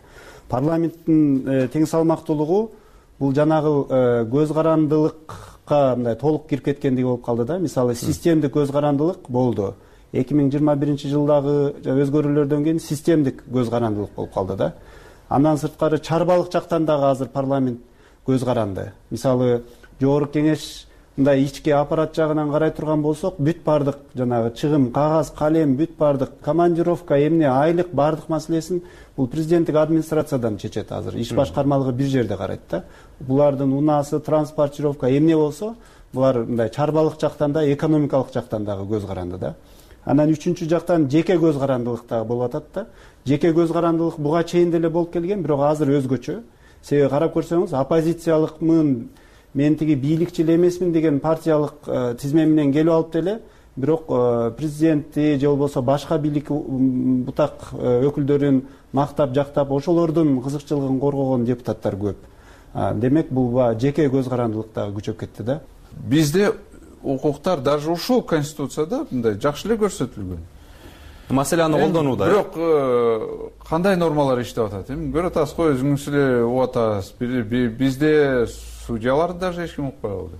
парламенттин тең салмактуулугу бул жанагы көз карандылыкка мындай толук кирип кеткендей болуп калды да. Мисалы системдик көз карандылык болду. 2021-жылдагы өзгөрүүлөрдөн кийин системдик көз карандылык болуп калды да. Андан сырткары чарбалык жактан дагы азыр парламент көз каранды. Мисалы жогорку кеңеш мындай ички аппарат жагынан карай турган болсок, бүт бардык жанагы чыгым, кагаз, калем, бүт бардык командировка, эмне, айлык бардык маселесин бул президенттик администрациядан чечет азыр. Иш башкармалыгы бир жерде карайт да. Булардын унасы, транспортировка эмне болсо, булар мындай чарбалык жактан да, экономикалык жактан дагы көз каранды да. Анан үчүнчү жактан жеке көз карандылык дагы болуп атат да. Жеке көз карандылык буга чейин деле болуп келген, бирок азыр өзгөчө. Себеби карап көрсөңүз, оппозициялыкмын, мен тиги бийликчил эмесмин деген партиялык тизме менен келип алып деле, бирок президентти же болбосо башка бийлик бутак өкүлдөрүн мактап, жактап, ошолордун кызыкчылыгын коргогон депутаттар көп. Демек бул жеке көз карандылык дагы күчөп кетти да. Бизде укуктар даже ушул конституцияда мындай жакшы эле көрсөтүлгөн. Маселени колдонууда. Бирок кандай нормалар иштеп атат? Эми көрүп атасыз го, өзүңүз эле угуп атасыз. Бизде судьяларды даже эч ким укпай калды.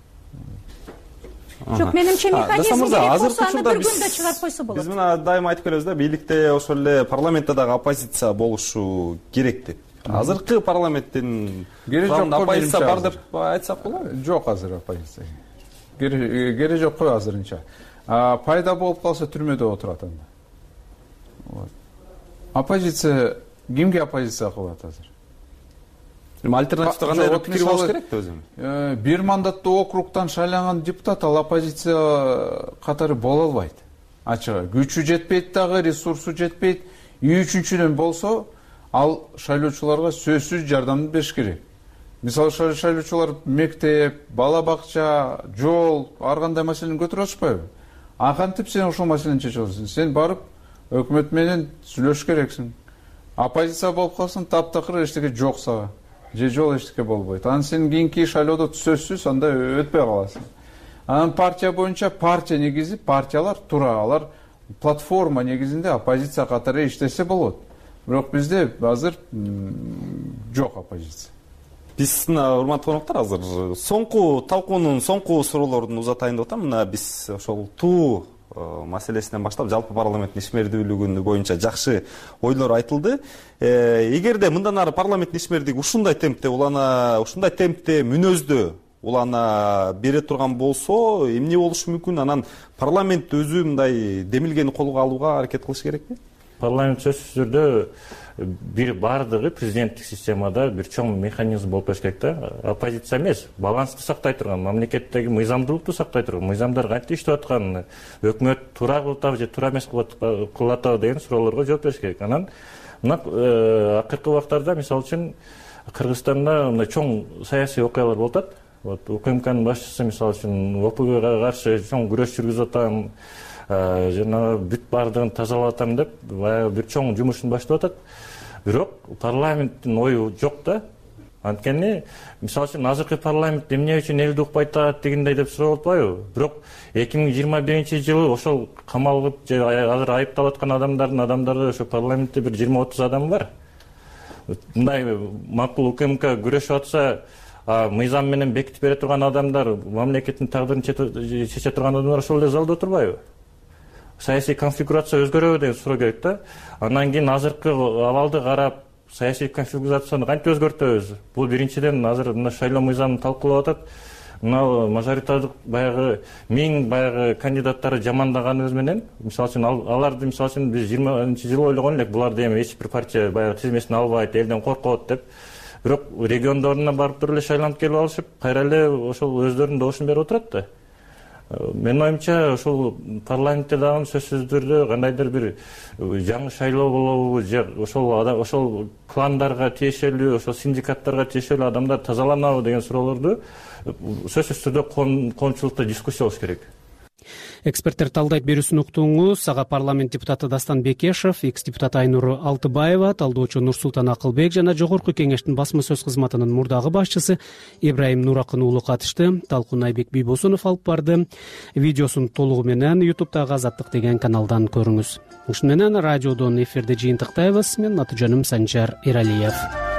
Жок, менимче механизм керек болсо аны бир күндө чыгарып койсо болот. Биз мына дайыма айтып келебиз да, бийликте ошол эле парламентте дагы оппозиция болушу керек деп. Азыркы парламенттин оппозиция бар деп айтсак болобу? Жок азыр оппозиция. Кереги жок кой азырынча. Пайда болуп калса түрмөдө отурат анда. Оппозиция кимге оппозиция кылат азыр? Альтернативдүү кандай пикир болуш керек да өзүм? Бир мандаттуу округтан шайланган депутат ал оппозиция катары боло албайт. Ачыгы күчү жетпейт дагы, ресурсу жетпейт. Үчүнчүдөн болсо, ал шайлоочуларга сөзсүз жардам бериш керек. Мисалы шайлоочулар мектеп, бала бакча, жол, ар кандай маселени көтөрүп атышпайбы? Кантип сен ошол маселени чечип аласың? Сен барып өкмөт менен сүйлөшүш керексиң. Оппозиция болуп калсаң, таптакыр эчтеке жок сага. Же жол эчтеке болбойт. Анан сен кийинки шайлоодо сөзсүз анда өтпөй каласың. Анан партия боюнча партия негизи, партиялар туура, алар платформа негизинде оппозиция катары иштесе болот. Бирок бизде азыр жок оппозиция. Биз урматтуу коноктор азыр соңку талкуунун соңку суроолорун узатайын деп атам. Мына биз ошол туу маселесинен баштап жалпы парламенттин ишмердүүлүгү боюнча жакшы ойлор айтылды. Эгерде мындан ары парламенттин ишмердүүлүгү ушундай темпте мүнөздө улана бере турган болсо, эмне болушу мүмкүн? Анан парламент өзү мындай демилгени колго алууга аракет кылыш керекпи? Парламент сөзсүз түрдө бир бардыгы президенттик системада бир чоң механизм болуп керек да. Оппозиция эмес, балансты сактай турган, мамлекеттеги мыйзамдуулукту сактай турган, мыйзамдар кантип иштеп атканын, өкмөт туура кылып атабы же туура эмес кылып атабы деген суроолорго жооп бериш керек. Анан мына акыркы убактарда мисалы үчүн Кыргызстанда мындай чоң саясий окуялар болуп атат. УКМКнын башчысы мисалы үчүн ОПГга каршы чоң күрөш жүргүзүп атам, жана бүт бардыгын тазалап атам деп баягы бир чоң жумушун баштап атат. Бирок парламенттин ою жок да. Анткени мисалы үчүн азыркы парламент эмне үчүн элди укпай атат дегендей деп сурап атпайбы? Бирок 2021-жылы ошол камалып же азыр айыпталып аткан адамдарды ошо парламентте бир 20-30 адам бар. Мындай макул УКМК күрөшүп атса, мыйзам менен бекитип бере турган адамдар, мамлекеттин тагдырын чече турган адамдар ошол эле залда отурбайбы? Саясий конфигурация өзгөрөбү деген суроо керек да. Андан кийин азыркы абалды карап, саясий конфигурацияны кантип өзгөртөбүз? Бул биринчиден азыр мына шайлоо мыйзамын талкуулап атат. Мына мажоритардык баягы 1000 баягы кандидаттары жамандаганыбыз менен, мисалы үчүн аларды мисалы үчүн биз 20-жылы ойлогон элек, буларды эми эч бир партия баягы тизмесин албайт, элден коркот деп. Бирок региондоруна барып туруп эле шайланып келип алышып, кайра эле ошол өздөрүнүн добушун берип отурат да. Менин оюмча ошол парламентте дагы сөзсүз түрдө кандайдыр бир жаңы шайлоо болобу же ошол кландарга тиешелүү, ошол синдикаттарга тиешелүү адамдар тазаланабы деген суроолорду сөзсүз түрдө коомчулукта дискуссия болуш керек. Эксперттер талдайт берүүсүн уктуңуз. Ага парламент депутаты Дастан Бекешев, экс депутат Айнур Алтыбаева, талдоочу Нурсултан Акылбек жана Жогорку Кеңештин басма сөз кызматынын мурдагы башчысы Ибраим Нуракын уулу катышты. Талкуун Айбек Бийбосунов алып барды. Видеосун толугу менен YouTube'дагы Азаттык деген каналдан көрүңүз. Ушуну менен радиодон эфирде жыйынтыктайбыз. Мен аты-жөнүм Санжар Эралиев.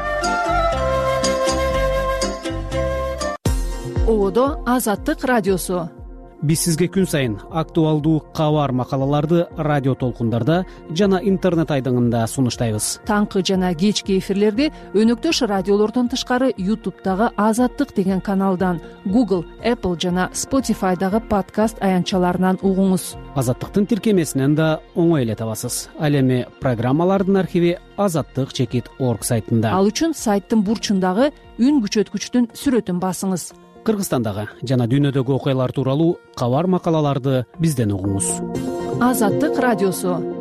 Ободо Азаттык радиосу. Биз сизге күн сайын актуалдуу кабар макалаларды радио толкундарда жана интернет айдыңында сунуштайбыз. Таңкы жана кечки эфирлерди өнөктөш радиолордон тышкары YouTube'дагы Азаттык деген каналдан, Google, Apple жана Spotify'дагы подкаст аянтчаларынан угуңуз. Азаттыктын тиркемесинен да оңой эле табасыз. Ал эми программалардын архиви azattik.org сайтында. Ал үчүн сайттын бурчундагы үн күчөткүчтүн сүрөтүн басыңыз. Кыргызстандагы жана дүйнөдөгү окуялар тууралуу кабар макалаларды бизден угуңуз. Азаттык радиосу.